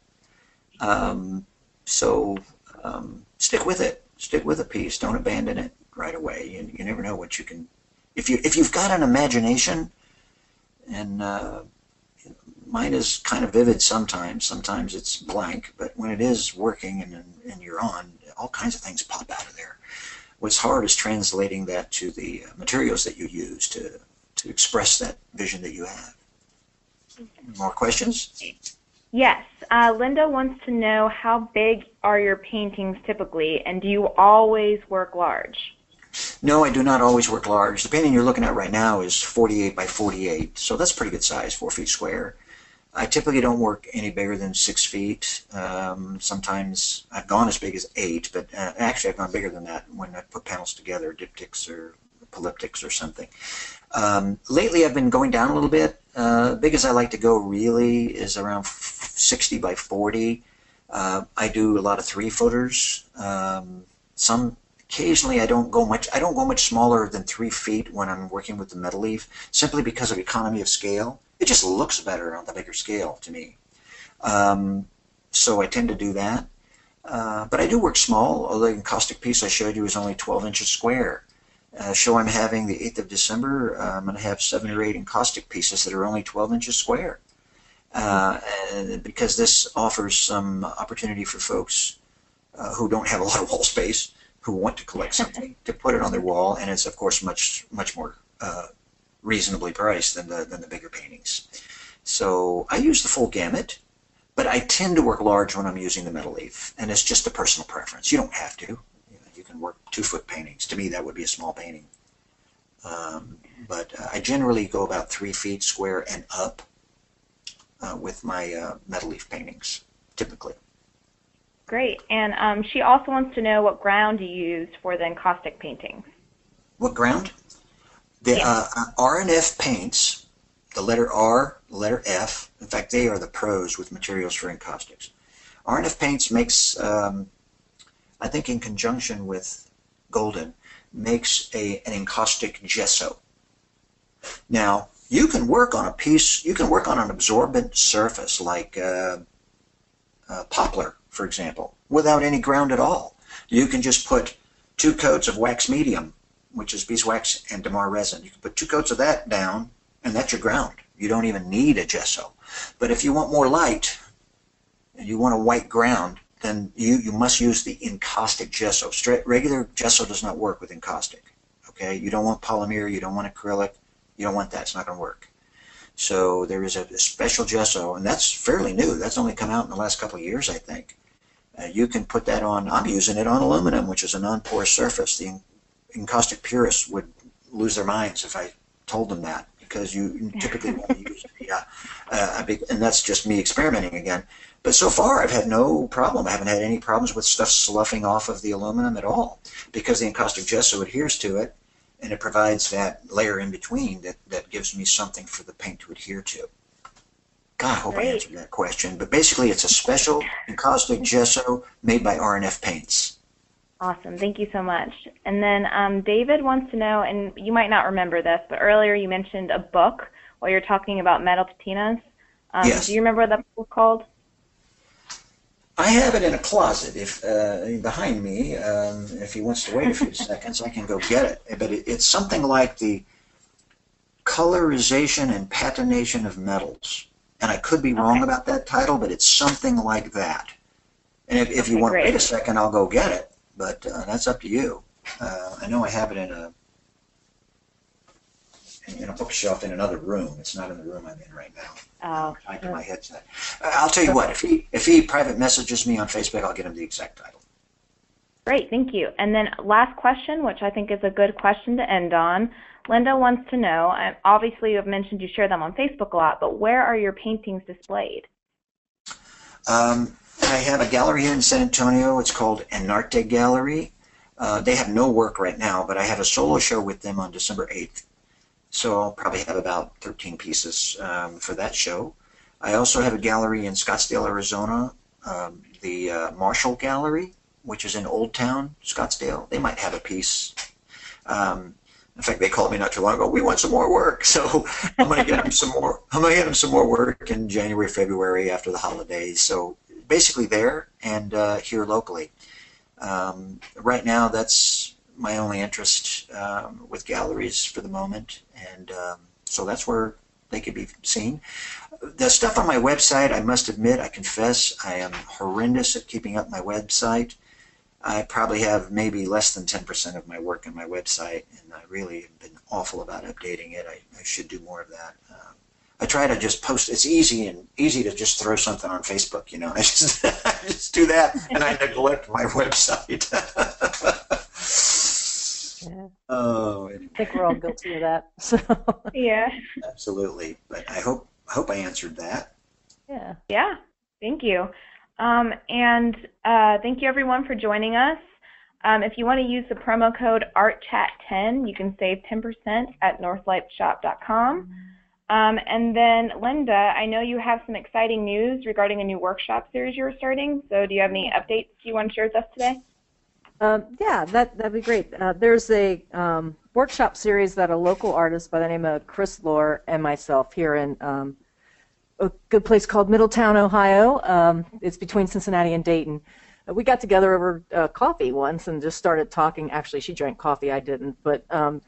Um, so um, stick with it. Stick with a piece. Don't abandon it right away. You, you never know what you can. If you if you've got an imagination, and uh, mine is kind of vivid sometimes. Sometimes it's blank, but when it is working and and you're on, all kinds of things pop out of there. What's hard is translating that to the materials that you use to to express that vision that you have. More questions? Yes. Uh, Linda wants to know, how big are your paintings typically, and do you always work large? No, I do not always work large. The painting you're looking at right now is forty-eight by forty-eight, so that's pretty good size, four feet square. I typically don't work any bigger than six feet. Um, sometimes I've gone as big as eight, but uh, actually I've gone bigger than that when I put panels together, diptychs or polyptychs or something. Um, lately I've been going down a little bit. Uh, big as I like to go really is around sixty by forty. Uh, I do a lot of three footers. Um, some occasionally I don't go much. I don't go much smaller than three feet when I'm working with the metal leaf, simply because of economy of scale. It just looks better on the bigger scale to me. Um, so I tend to do that. Uh, but I do work small, although the encaustic piece I showed you is only twelve inches square. Uh, show I'm having the eighth of December, uh, I'm going to have seven or eight encaustic pieces that are only twelve inches square. Uh, and because this offers some opportunity for folks uh, who don't have a lot of wall space, who want to collect something, to put it on their wall, and it's of course much much more uh, reasonably priced than the than the bigger paintings. So I use the full gamut, but I tend to work large when I'm using the metal leaf, and it's just a personal preference. You don't have to. You know, you can work two foot paintings. To me, that would be a small painting. Um, but uh, I generally go about three feet square and up uh, with my uh, metal leaf paintings, typically. Great. And um, she also wants to know what ground you use for the encaustic paintings. What ground? The Yeah. uh, R and F paints, the letter R, the letter F, in fact, they are the pros with materials for encaustics. R and F paints makes, um, I think in conjunction with Golden, makes a, an encaustic gesso. Now, you can work on a piece, you can work on an absorbent surface like uh, uh, poplar, for example, without any ground at all. You can just put two coats of wax medium, which is beeswax and Damar resin. You can put two coats of that down, and that's your ground. You don't even need a gesso. But if you want more light, and you want a white ground, then you, you must use the encaustic gesso. Straight, regular gesso does not work with encaustic. Okay, you don't want polymer, you don't want acrylic, you don't want that. It's not going to work. So there is a, a special gesso, and that's fairly new. That's only come out in the last couple of years, I think. Uh, you can put that on, I'm using it on aluminum, which is a non-porous surface. The encaustic purists would lose their minds if I told them that, because you typically want to use yeah, uh, a big, and that's just me experimenting again. But so far, I've had no problem. I haven't had any problems with stuff sloughing off of the aluminum at all, because the encaustic gesso adheres to it, and it provides that layer in between that, that gives me something for the paint to adhere to. God, I hope Great. I answered that question. But basically, it's a special encaustic gesso made by R and F Paints. Awesome. Thank you so much. And then um, David wants to know, and you might not remember this, but earlier you mentioned a book while you're talking about metal patinas. Um, Yes. Do you remember what that book was called? I have it in a closet if uh, behind me. Um, if he wants to wait a few seconds, I can go get it. But it, it's something like the colorization and patination of metals. And I could be wrong Okay. about that title, but it's something like that. And if, if you Okay, want to great. wait a second, I'll go get it. But uh, that's up to you. Uh, I know I have it in a in a bookshelf in another room. It's not in the room I'm in right now. Oh, I to my headset. Uh, I'll tell you what. If he if he private messages me on Facebook, I'll get him the exact title. great. Thank you. And then last question, which I think is a good question to end on. Linda wants to know, and obviously you have mentioned you share them on Facebook a lot, but where are your paintings displayed? Um, I have a gallery here in San Antonio. It's called Enarte Gallery. Uh, they have no work right now, but I have a solo show with them on December eighth. So I'll probably have about thirteen pieces um, for that show. I also have a gallery in Scottsdale, Arizona, um, the uh, Marshall Gallery, which is in Old Town, Scottsdale. They might have a piece. Um, in fact, they called me not too long ago. We want some more work, so I'm going to get them some more. I'm going to get them some more work in January, February after the holidays. So basically there and uh, here locally. Um, right now, that's my only interest um, with galleries for the moment, and um, so that's where they could be seen. The stuff on my website, I must admit, I confess, I am horrendous at keeping up my website. I probably have maybe less than ten percent of my work on my website, and I really have been awful about updating it. I, I should do more of that. Um, I try to just post. It's easy and easy to just throw something on Facebook, you know. I just, I just do that, and I neglect my website. Yeah. Oh, I think we're all guilty of that. So, Yeah. absolutely. But I hope I hope I answered that. yeah. Yeah, thank you. Um, and uh, thank you everyone for joining us. Um, if you want to use the promo code art chat ten, you can save ten percent at northlight shop dot com. Um, and then, Linda, I know you have some exciting news regarding a new workshop series you're starting. So do you have any updates you want to share with us today? Um, yeah, that, that'd be great. Uh, there's a um, workshop series that a local artist by the name of Chris Lohr and myself here in um, a good place called Middletown, Ohio. Um, it's between Cincinnati and Dayton. Uh, we got together over uh, coffee once and just started talking. Actually, she drank coffee, I didn't, but um,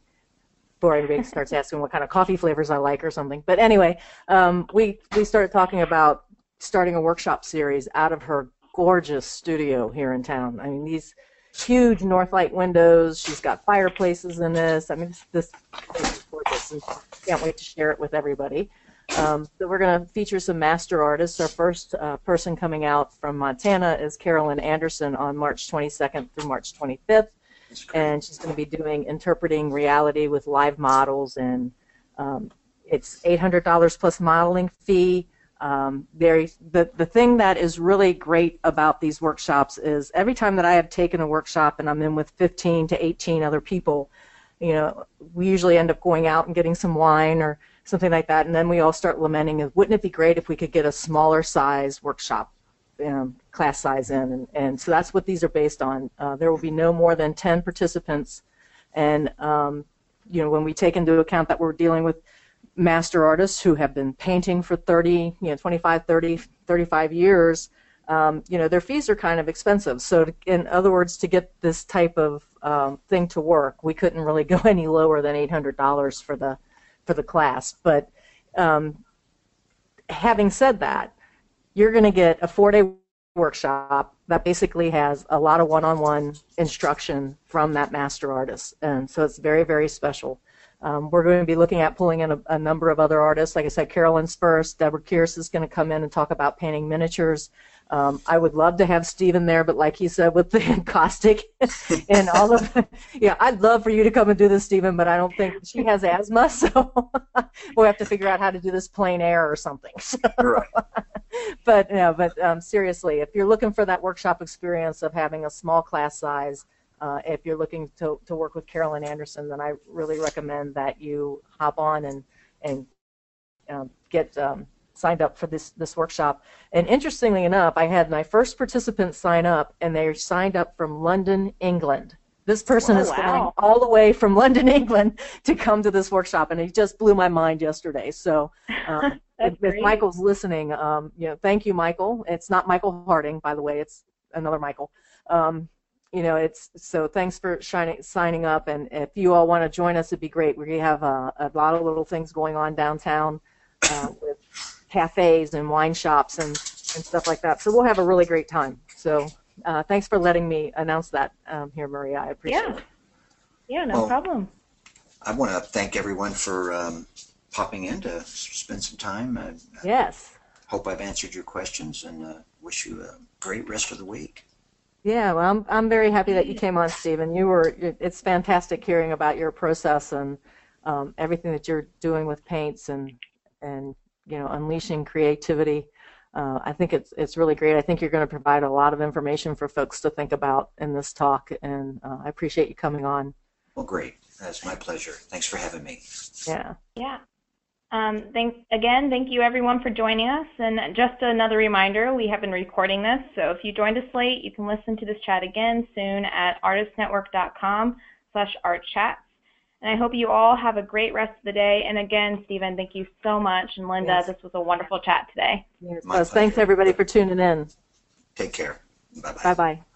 before everybody starts asking what kind of coffee flavors I like or something. But anyway, um, we, we started talking about starting a workshop series out of her gorgeous studio here in town. I mean, these huge Northlight windows. She's got fireplaces in this. I mean, this, this place is gorgeous, and can't wait to share it with everybody. Um, so we're going to feature some master artists. Our first uh, person coming out from Montana is Carolyn Anderson on March twenty-second through March twenty-fifth, and she's going to be doing interpreting reality with live models, and um, it's eight hundred dollars plus modeling fee. Um, very, the, the thing that is really great about these workshops is every time that I have taken a workshop and I'm in with fifteen to eighteen other people, you know, we usually end up going out and getting some wine or something like that, and then we all start lamenting, wouldn't it be great if we could get a smaller size workshop um, class size in, and, and so that's what these are based on. Uh, there will be no more than ten participants, and um, you know, when we take into account that we're dealing with master artists who have been painting for thirty, you know, twenty-five, thirty, thirty-five years, um, you know, their fees are kind of expensive. So to, in other words, to get this type of um, thing to work, we couldn't really go any lower than eight hundred dollars for the for the class. But um, having said that, you're going to get a four-day workshop that basically has a lot of one-on-one instruction from that master artist, and so it's very, very special. Um, we're going to be looking at pulling in a, a number of other artists. Like I said, Carolyn's first. Deborah Kearse is going to come in and talk about painting miniatures. Um, I would love to have Stephen there, but like he said, with the caustic and all of yeah, I'd love for you to come and do this, Stephen, but I don't think she has asthma, so we'll have to figure out how to do this plain air or something. So, Right. but no, but um, seriously, if you're looking for that workshop experience of having a small class size, uh, if you're looking to, to work with Carolyn Anderson, then I really recommend that you hop on and and um, get um, signed up for this this workshop. And interestingly enough, I had my first participant sign up, and they signed up from London, England. This person Oh, is wow. flying all the way from London, England, to come to this workshop, and it just blew my mind yesterday. So, um, That's if, if great. Michael's listening, um, you know, thank you, Michael. It's not Michael Harding, by the way. It's another Michael. Um, you know, it's so thanks for shining, signing up, and if you all want to join us, it'd be great. We have a, a lot of little things going on downtown uh, with cafes and wine shops and, and stuff like that. So we'll have a really great time. So uh, thanks for letting me announce that um, here, Maria. I appreciate Yeah. it. Yeah, no Well, problem. I want to thank everyone for um, popping in to s- spend some time. I Yes. hope I've answered your questions, and uh, wish you a great rest of the week. Yeah, well, I'm I'm very happy that you came on, Stephen. You were it- it's fantastic hearing about your process and um, everything that you're doing with paints and and you know unleashing creativity. Uh, I think it's it's really great. I think you're going to provide a lot of information for folks to think about in this talk, and uh, I appreciate you coming on. Well, great. That's my pleasure. Thanks for having me. Yeah. Yeah. Um, thanks again. Thank you everyone for joining us. And just another reminder, we have been recording this, so if you joined us late, you can listen to this chat again soon at artistnetwork.com slash artchats. And I hope you all have a great rest of the day. And again, Stephen, thank you so much. And Linda, Yes. this was a wonderful chat today. Yes. My Thanks pleasure. everybody for tuning in. Take care. Bye-bye. Bye bye.